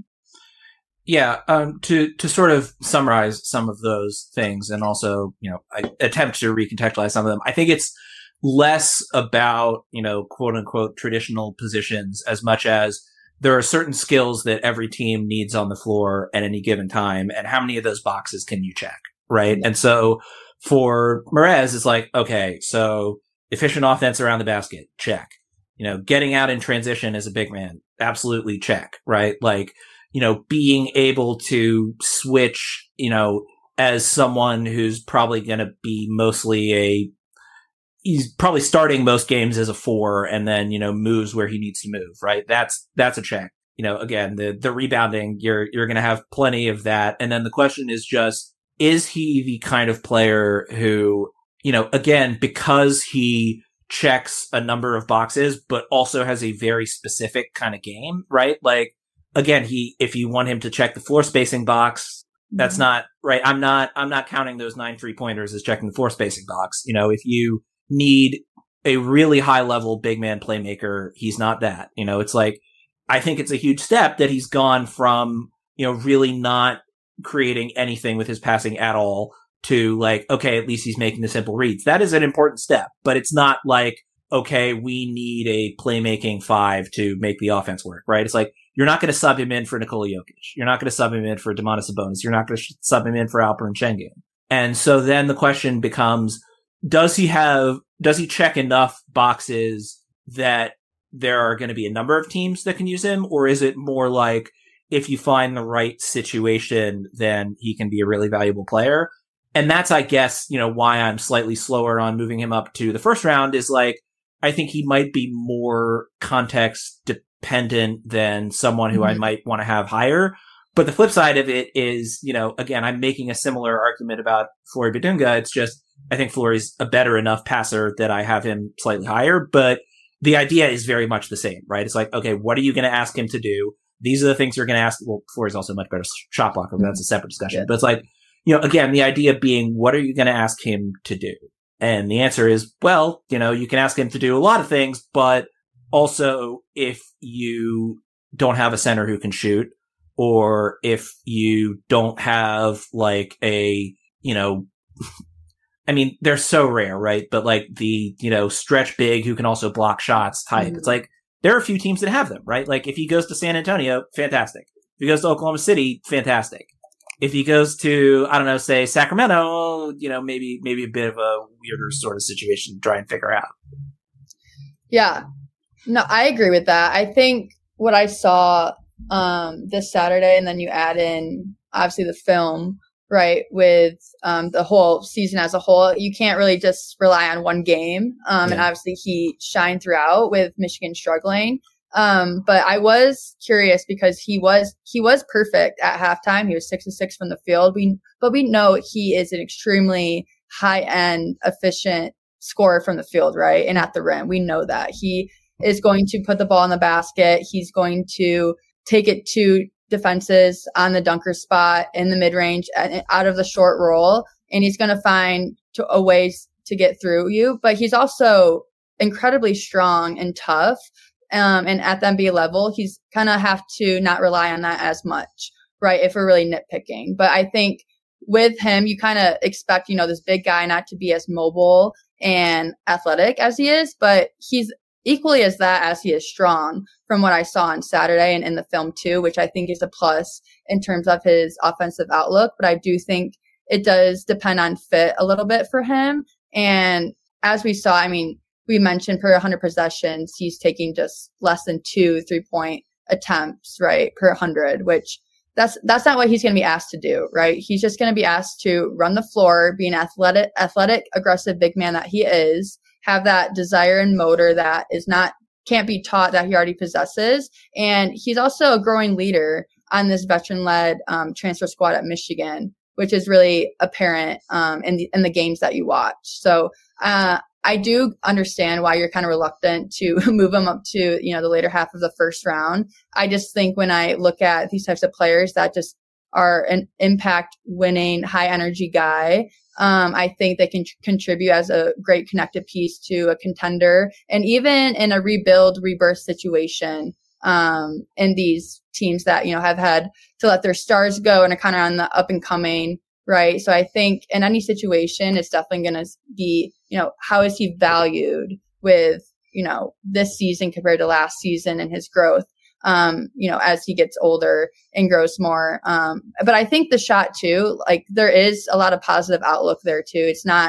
Yeah, um, to to sort of summarize some of those things and also, you know, I attempt to recontextualize some of them. I think it's less about, you know, quote unquote traditional positions as much as there are certain skills that every team needs on the floor at any given time. And how many of those boxes can you check? Right. Yeah. And so for Morez, it's like, okay, so efficient offense around the basket, check. You know, getting out in transition as a big man, absolutely check. Right. Like, you know, being able to switch, you know, as someone who's probably going to be mostly a, he's probably starting most games as a four and then, you know, moves where he needs to move, right? That's, that's a check. You know, again, the, the rebounding, you're, you're going to have plenty of that. And then the question is just, is he the kind of player who, you know, again, because he checks a number of boxes, but also has a very specific kind of game, right? Like, again, he, if you want him to check the floor spacing box, that's mm-hmm. not right. I'm not, I'm not counting those nine three pointers as checking the floor spacing box. You know, if you need a really high level big man playmaker, he's not that. You know, it's like, I think it's a huge step that he's gone from, you know, really not creating anything with his passing at all to like, okay, at least he's making the simple reads. That is an important step, but it's not like, okay, we need a playmaking five to make the offense work, right? It's like, you're not going to sub him in for Nikola Jokic. You're not going to sub him in for Domantas Sabonis. You're not going to sub him in for Alperen Sengun. And so then the question becomes, does he have, does he check enough boxes that there are going to be a number of teams that can use him? Or is it more like, if you find the right situation, then he can be a really valuable player? And that's, I guess, you know, why I'm slightly slower on moving him up to the first round is like, I think he might be more context dependent than someone who mm-hmm. I might want to have higher. But the flip side of it is, you know, again, I'm making a similar argument about Flory Bidunga. It's just, I think Flory's a better enough passer that I have him slightly higher. But the idea is very much the same, right? It's like, okay, what are you going to ask him to do? These are the things you're going to ask. Well, Flory's also a much better shot blocker, but that's a separate discussion. Yeah. But it's like, you know, again, the idea being, what are you going to ask him to do? And the answer is, well, you know, you can ask him to do a lot of things, but also if you don't have a center who can shoot, or if you don't have like a, you know, I mean, they're so rare, right? But like the, you know, stretch big who can also block shots type. Mm-hmm. It's like, there are a few teams that have them, right? Like if he goes to San Antonio, fantastic. If he goes to Oklahoma City, fantastic. If he goes to, I don't know, say Sacramento, you know, maybe, maybe a bit of a weirder sort of situation to try and figure out. Yeah. No, I agree with that. I think what I saw um, this Saturday, and then you add in obviously the film, right, with um, the whole season as a whole, you can't really just rely on one game. Um, yeah. And obviously he shined throughout with Michigan struggling. Um, but I was curious because he was, he was perfect at halftime. He was six to six from the field. We, but we know he is an extremely high end, efficient scorer from the field, right? And at the rim, we know that he is going to put the ball in the basket. He's going to take it to defenses on the dunker spot in the mid range out of the short roll. And he's going to find to, a ways to get through you, but he's also incredibly strong and tough. Um, and at the N B A level, he's kind of have to not rely on that as much, right? If we're really nitpicking. But I think with him, you kind of expect, you know, this big guy not to be as mobile and athletic as he is, but he's equally as that as he is strong from what I saw on Saturday and in the film too, which I think is a plus in terms of his offensive outlook. But I do think it does depend on fit a little bit for him. And as we saw, I mean, we mentioned per one hundred possessions, he's taking just less than two three-point attempts, right, per one hundred, which that's that's not what he's going to be asked to do, right? He's just going to be asked to run the floor, be an athletic, athletic, aggressive big man that he is, have that desire and motor that is not can't be taught that he already possesses. And he's also a growing leader on this veteran-led um, transfer squad at Michigan, which is really apparent um, in the in the games that you watch. So uh, I do understand why you're kind of reluctant to move him up to, you know, the later half of the first round. I just think when I look at these types of players that just are an impact winning, high energy guy, um, I think they can tr- contribute as a great connective piece to a contender. And even in a rebuild, rebirth situation, um, in these teams that, you know, have had to let their stars go and are kind of on the up and coming, right? So I think in any situation, it's definitely going to be, you know, how is he valued with, you know, this season compared to last season and his growth, um, you know, as he gets older and grows more. Um, but I think the shot too, like there is a lot of positive outlook there too. It's not,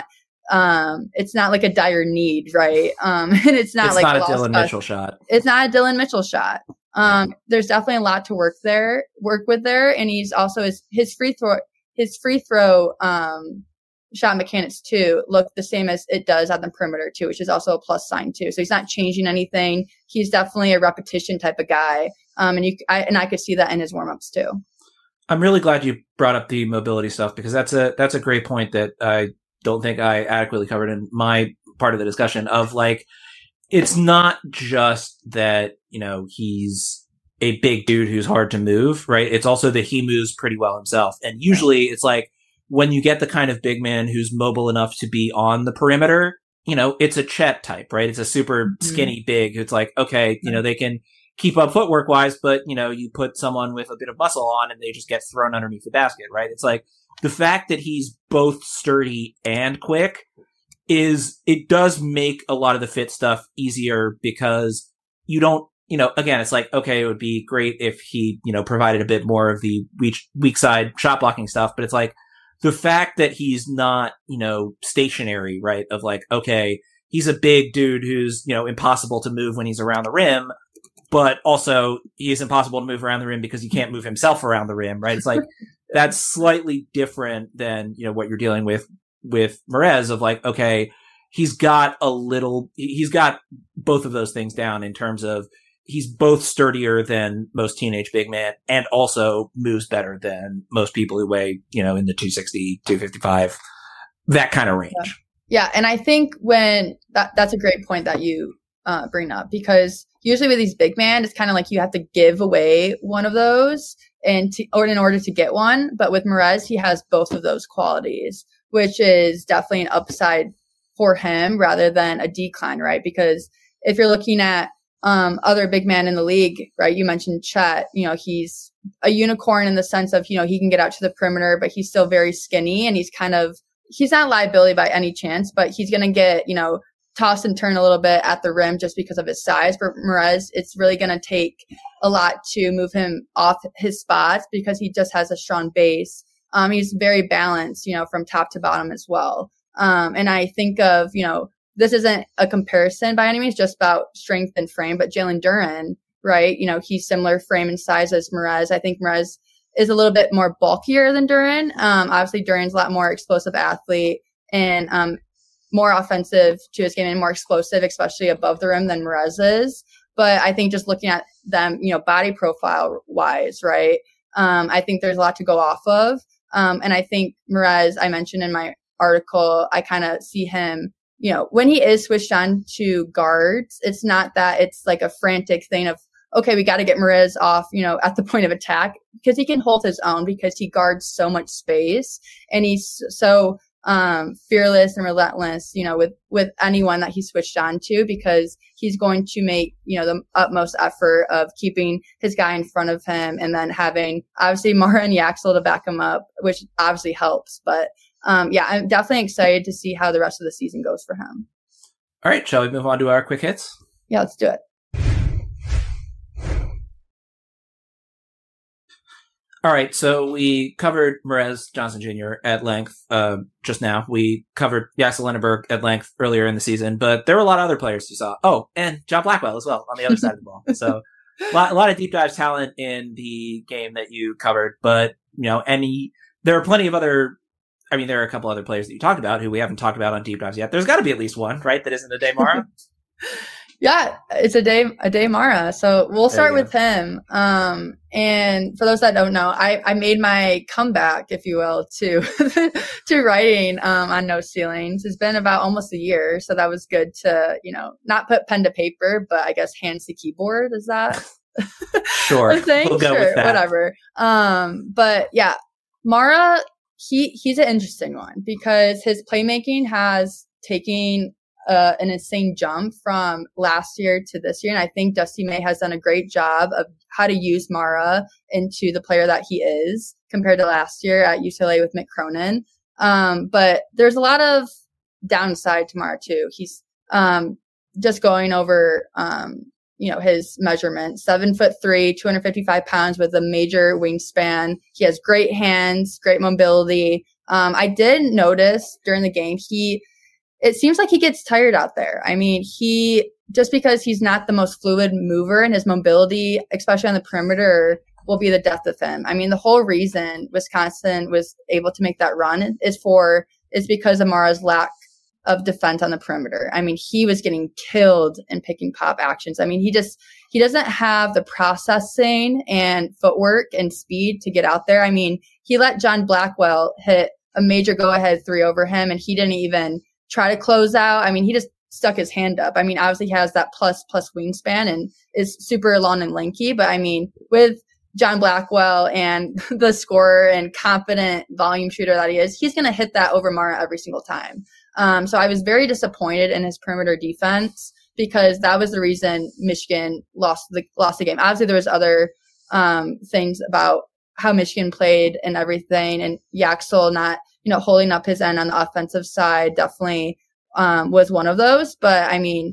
um, it's not like a dire need, right? Um, and it's not it's like not a Dylan Mitchell shot. It's not a Dylan Mitchell shot. Um, there's definitely a lot to work there, work with there. And he's also his, his free throw, his free throw, um, shot mechanics too look the same as it does on the perimeter too, which is also a plus sign too. So he's not changing anything. He's definitely a repetition type of guy. Um, and you, I, and I could see that in his warmups too. I'm really glad you brought up the mobility stuff, because that's a, that's a great point that I don't think I adequately covered in my part of the discussion of like, it's not just that, you know, he's a big dude who's hard to move, right? It's also that he moves pretty well himself. And usually it's like, when you get the kind of big man who's mobile enough to be on the perimeter, you know, it's a Chet type, right? It's a super skinny big who's like, okay, you know, they can keep up footwork wise, but, you know, you put someone with a bit of muscle on and they just get thrown underneath the basket, right? It's like the fact that he's both sturdy and quick is, it does make a lot of the fit stuff easier, because you don't, you know, again, it's like, okay, it would be great if he, you know, provided a bit more of the weak, weak side shot blocking stuff, but it's like, the fact that he's not, you know, stationary, right? Of like, okay, he's a big dude who's, you know, impossible to move when he's around the rim, but also he is impossible to move around the rim because he can't move himself around the rim, right? It's like, that's slightly different than, you know, what you're dealing with, with Moroz of like, okay, he's got a little, he's got both of those things down in terms of, he's both sturdier than most teenage big men and also moves better than most people who weigh, you know, in the two sixty, two fifty-five, that kind of range. Yeah. yeah. And I think when that, that's a great point that you uh, bring up, because usually with these big men, it's kind of like you have to give away one of those and to, or in order to get one. But with Moroz, he has both of those qualities, which is definitely an upside for him rather than a decline, right? Because if you're looking at Um, other big man in the league, right? You mentioned Chet, you know, he's a unicorn in the sense of, you know, he can get out to the perimeter, but he's still very skinny and he's kind of, he's not a liability by any chance, but he's going to get, you know, toss and turn a little bit at the rim just because of his size. For Moroz, it's really going to take a lot to move him off his spots because he just has a strong base. Um, he's very balanced, you know, from top to bottom as well. Um, and I think of, you know, this isn't a comparison by any means, just about strength and frame, but Jalen Duren, right? You know, he's similar frame and size as Moroz. I think Moroz is a little bit more bulkier than Duren. Um, obviously Duren's a lot more explosive athlete and, um, more offensive to his game and more explosive, especially above the rim than Moroz is. But I think just looking at them, you know, body profile wise, right? Um, I think there's a lot to go off of. Um, and I think Moroz, I mentioned in my article, I kind of see him, you know, when he is switched on to guards, it's not that it's like a frantic thing of, okay, we got to get Moroz off, you know, at the point of attack, because he can hold his own because he guards so much space and he's so um, fearless and relentless, you know, with, with anyone that he's switched on to, because he's going to make, you know, the utmost effort of keeping his guy in front of him and then having obviously Mara and Yaxel to back him up, which obviously helps. But Um, yeah, I'm definitely excited to see how the rest of the season goes for him. All right, shall we move on to our quick hits? Yeah, let's do it. All right, so we covered Moroz Johnson Junior at length uh, just now. We covered Yaxel Lenneberg at length earlier in the season, but there were a lot of other players you saw. Oh, and John Blackwell as well on the other side of the ball. So a lot, a lot of deep dive talent in the game that you covered, but you know, any there are plenty of other. I mean, there are a couple other players that you talked about who we haven't talked about on deep dives yet. There's got to be at least one, right? That isn't a Daymara. Yeah, it's a day a Daymara. So we'll start with him. Um, and for those that don't know, I, I made my comeback, if you will, to to writing um, on No Ceilings. It's been about almost a year, so that was good to, you know, not put pen to paper, but I guess hands to keyboard. Is that sure? a thing? We'll go sure, with that. Whatever. Um, but yeah, Mara. He he's an interesting one because his playmaking has taken uh, an insane jump from last year to this year. And I think Dusty May has done a great job of how to use Mara into the player that he is compared to last year at U C L A with Mick Cronin. Um, but there's a lot of downside to Mara too. He's um, just going over um, you know, his measurement, seven foot three, two hundred fifty-five pounds with a major wingspan. He has great hands, great mobility. Um, I did notice during the game, he, it seems like he gets tired out there. I mean, he just because he's not the most fluid mover and his mobility, especially on the perimeter, will be the death of him. I mean, the whole reason Wisconsin was able to make that run is for is because of Mara's lack of defense on the perimeter. I mean, he was getting killed in pick and pop actions. I mean, he just he doesn't have the processing and footwork and speed to get out there. I mean, he let John Blackwell hit a major go-ahead three over him, and he didn't even try to close out. I mean, he just stuck his hand up. I mean, obviously he has that plus plus wingspan and is super long and lanky, but I mean, with John Blackwell and the scorer and confident volume shooter that he is, he's going to hit that over Mara every single time. Um, so I was very disappointed in his perimeter defense because that was the reason Michigan lost the lost the game. Obviously, there was other um, things about how Michigan played and everything, and Yaxel not you know holding up his end on the offensive side definitely um, was one of those. But I mean,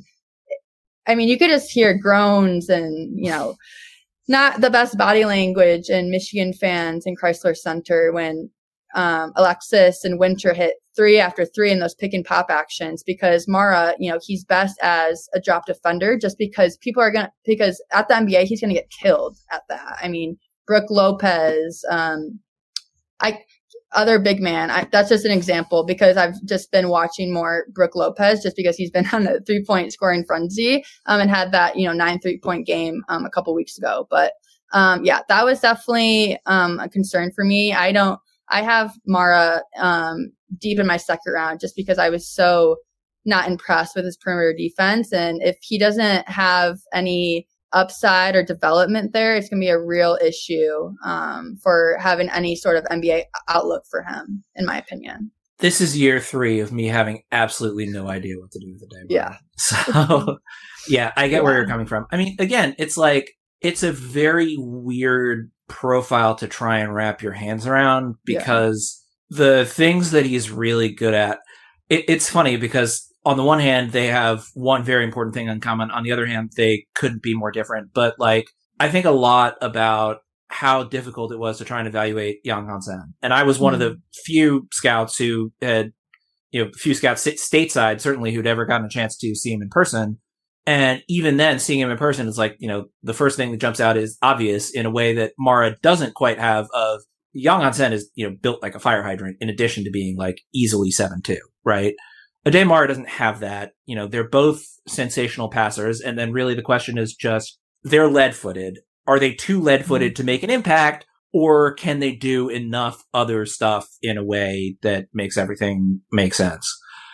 I mean, you could just hear groans and you know. Not the best body language in Michigan fans in Chrysler Center when um, Alexis and Winter hit three after three in those pick and pop actions because Mara, you know, he's best as a drop defender just because people are going to, because at the N B A, he's going to get killed at that. I mean, Brooke Lopez, um, I, other big man. I, that's just an example because I've just been watching more Brooke Lopez just because he's been on a three point scoring frenzy um, and had that, you know, nine three point game um, a couple weeks ago. But um, yeah, that was definitely um, a concern for me. I don't, I have Mara um, deep in my second round just because I was so not impressed with his perimeter defense. And if he doesn't have any upside or development there, it's going to be a real issue um, for having any sort of N B A outlook for him, in my opinion. This is year three of me having absolutely no idea what to do with the day. Yeah. So, yeah, I get yeah. where you're coming from. I mean, again, it's like, it's a very weird profile to try and wrap your hands around because yeah. the things that he's really good at, it, it's funny because on the one hand, they have one very important thing in common. On the other hand, they couldn't be more different. But like, I think a lot about how difficult it was to try and evaluate Yang Hansen. And I was one mm-hmm. of the few scouts who had, you know, few scouts stateside, certainly who'd ever gotten a chance to see him in person. And even then, seeing him in person is like, you know, the first thing that jumps out is obvious in a way that Mara doesn't quite have of Yang Hansen is, you know, built like a fire hydrant in addition to being like easily seven two, right? Aday Mara doesn't have that. You know, they're both sensational passers. And then really the question is just, they're lead-footed. Are they too lead-footed mm-hmm. to make an impact? Or can they do enough other stuff in a way that makes everything make sense?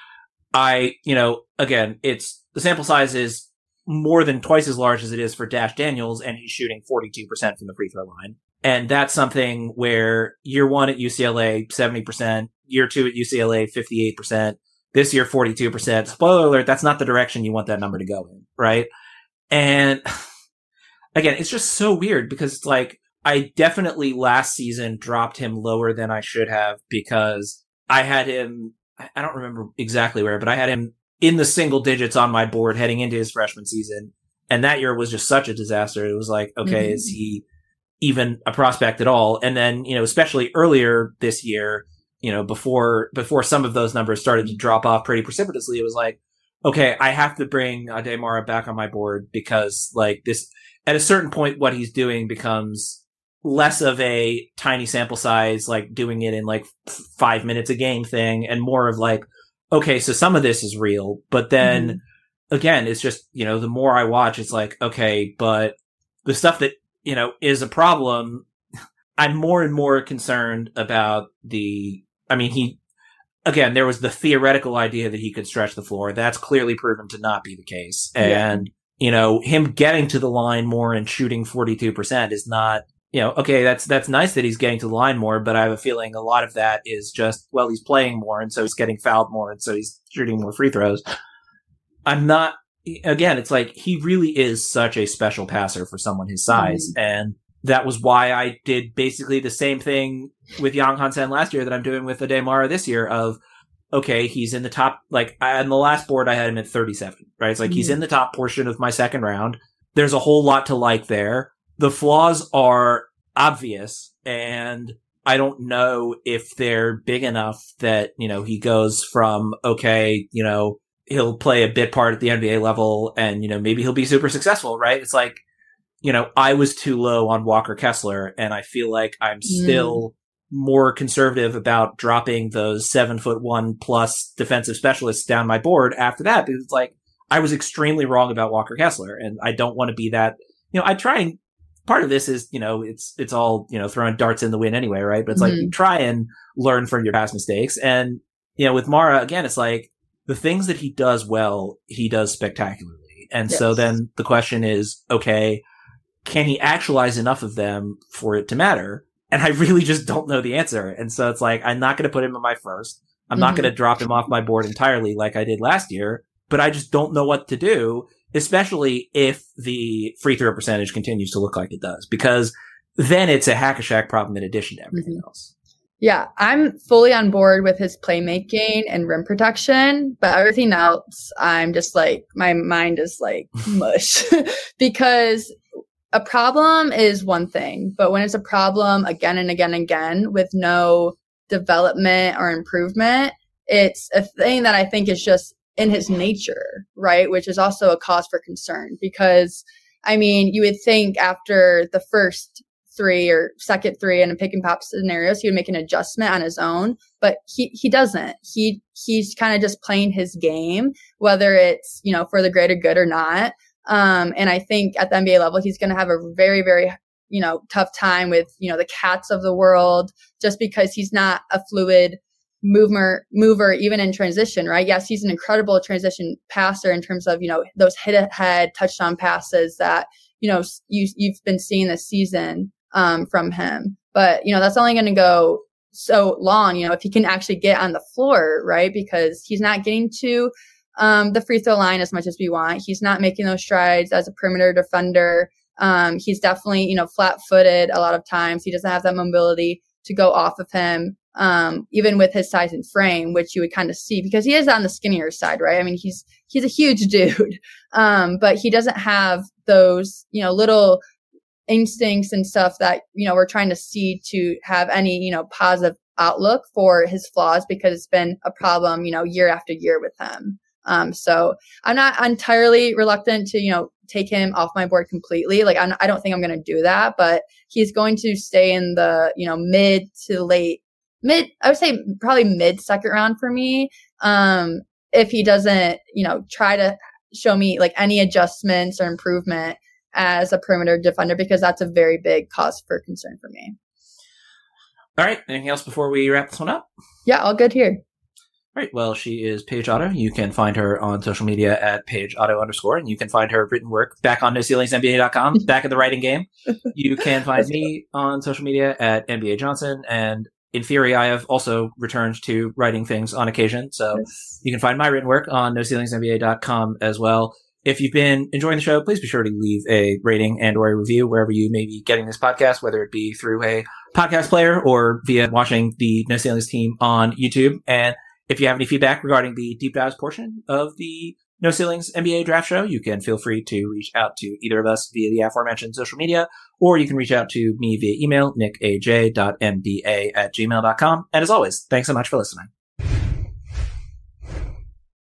I, you know, again, it's, the sample size is more than twice as large as it is for Dash Daniels, and he's shooting forty-two percent from the free throw line. And that's something where year one at U C L A, seventy percent, year two at U C L A, fifty-eight percent. This year, forty-two percent. Spoiler alert, that's not the direction you want that number to go in, right? And again, it's just so weird because it's like, I definitely last season dropped him lower than I should have because I had him, I don't remember exactly where, but I had him in the single digits on my board heading into his freshman season. And that year was just such a disaster. It was like, okay, mm-hmm. is he even a prospect at all? And then, you know, especially earlier this year, you know, before, before some of those numbers started to drop off pretty precipitously, it was like, okay, I have to bring Aday Mara back on my board because like this, at a certain point, what he's doing becomes less of a tiny sample size, like doing it in like f- five minutes a game thing and more of like, okay, so some of this is real, but then mm-hmm. again, it's just, you know, the more I watch, it's like, okay, but the stuff that, you know, is a problem, I'm more and more concerned about the, I mean, he, again, there was the theoretical idea that he could stretch the floor. That's clearly proven to not be the case. And, yeah. you know, him getting to the line more and shooting forty-two percent is not, you know, okay, that's, that's nice that he's getting to the line more, but I have a feeling a lot of that is just, well, he's playing more and so he's getting fouled more and so he's shooting more free throws. I'm not, again, it's like he really is such a special passer for someone his size. Mm-hmm. And that was why I did basically the same thing with Yang Hansen last year that I'm doing with Aday Mara this year of, okay, he's in the top, like on the last board I had him at thirty-seven, right? It's like mm-hmm. he's in the top portion of my second round. There's a whole lot to like there. The flaws are obvious and I don't know if they're big enough that, you know, he goes from, okay, you know, he'll play a bit part at the N B A level and, you know, maybe he'll be super successful, right? It's like, you know, I was too low on Walker Kessler, and I feel like I'm still mm. more conservative about dropping those seven foot one plus defensive specialists down my board after that, because it's like, I was extremely wrong about Walker Kessler, and I don't want to be that, you know, I try and part of this is, you know, it's, it's all, you know, throwing darts in the wind anyway, right? But it's mm-hmm. like, you try and learn from your past mistakes. And, you know, with Mara, again, it's like the things that he does well, he does spectacularly. And yes. so then the question is, okay, can he actualize enough of them for it to matter? And I really just don't know the answer. And so it's like, I'm not going to put him in my first. I'm mm-hmm. not going to drop him off my board entirely like I did last year, but I just don't know what to do, especially if the free throw percentage continues to look like it does, because then it's a hack-a-shack problem in addition to everything mm-hmm. else. Yeah, I'm fully on board with his playmaking and rim protection, but everything else, I'm just like, my mind is like mush because a problem is one thing, but when it's a problem again and again and again with no development or improvement, it's a thing that I think is just in his nature, right? Which is also a cause for concern because, I mean, you would think after the first three or second three in a pick and pop scenarios, he would make an adjustment on his own, but he, he doesn't. He, he's kind of just playing his game, whether it's, you know, for the greater good or not. Um, and I think at the N B A level, he's going to have a very, very, you know, tough time with, you know, the Cats of the world, just because he's not a fluid mover, mover, even in transition, right? Yes, he's an incredible transition passer in terms of, you know, those hit ahead touchdown passes that, you know, you, you've been seeing this season, um, from him. But, you know, that's only going to go so long, you know, if he can actually get on the floor, right? Because he's not getting to, um, the free throw line as much as we want. He's not making those strides as a perimeter defender. Um, he's definitely, you know, flat footed a lot of times. He doesn't have that mobility to go off of him. Um, even with his size and frame, which you would kind of see because he is on the skinnier side, right? I mean, he's, he's a huge dude. Um, but he doesn't have those, you know, little instincts and stuff that, you know, we're trying to see to have any, you know, positive outlook for his flaws because it's been a problem, you know, year after year with him. Um, so I'm not entirely reluctant to, you know, take him off my board completely. Like, I'm, I don't think I'm going to do that, but he's going to stay in the, you know, mid to late Mid, I would say probably mid second round for me. Um, if he doesn't, you know, try to show me like any adjustments or improvement as a perimeter defender, because that's a very big cause for concern for me. All right. Anything else before we wrap this one up? Yeah, all good here. All right. Well, she is Paige Otto. You can find her on social media at Paige Otto underscore, and you can find her written work back on no ceilings N B A dot com, back in the writing game. You can find me on social media at N B A Johnson, and in theory, I have also returned to writing things on occasion. So yes. You can find my written work on no ceilings N B A dot com as well. If you've been enjoying the show, please be sure to leave a rating and or a review wherever you may be getting this podcast, whether it be through a podcast player or via watching the No Ceilings team on YouTube. And if you have any feedback regarding the deep dives portion of the No Ceilings N B A Draft Show, you can feel free to reach out to either of us via the aforementioned social media, or you can reach out to me via email, nick a j dot m d a at gmail dot com. And as always, thanks so much for listening.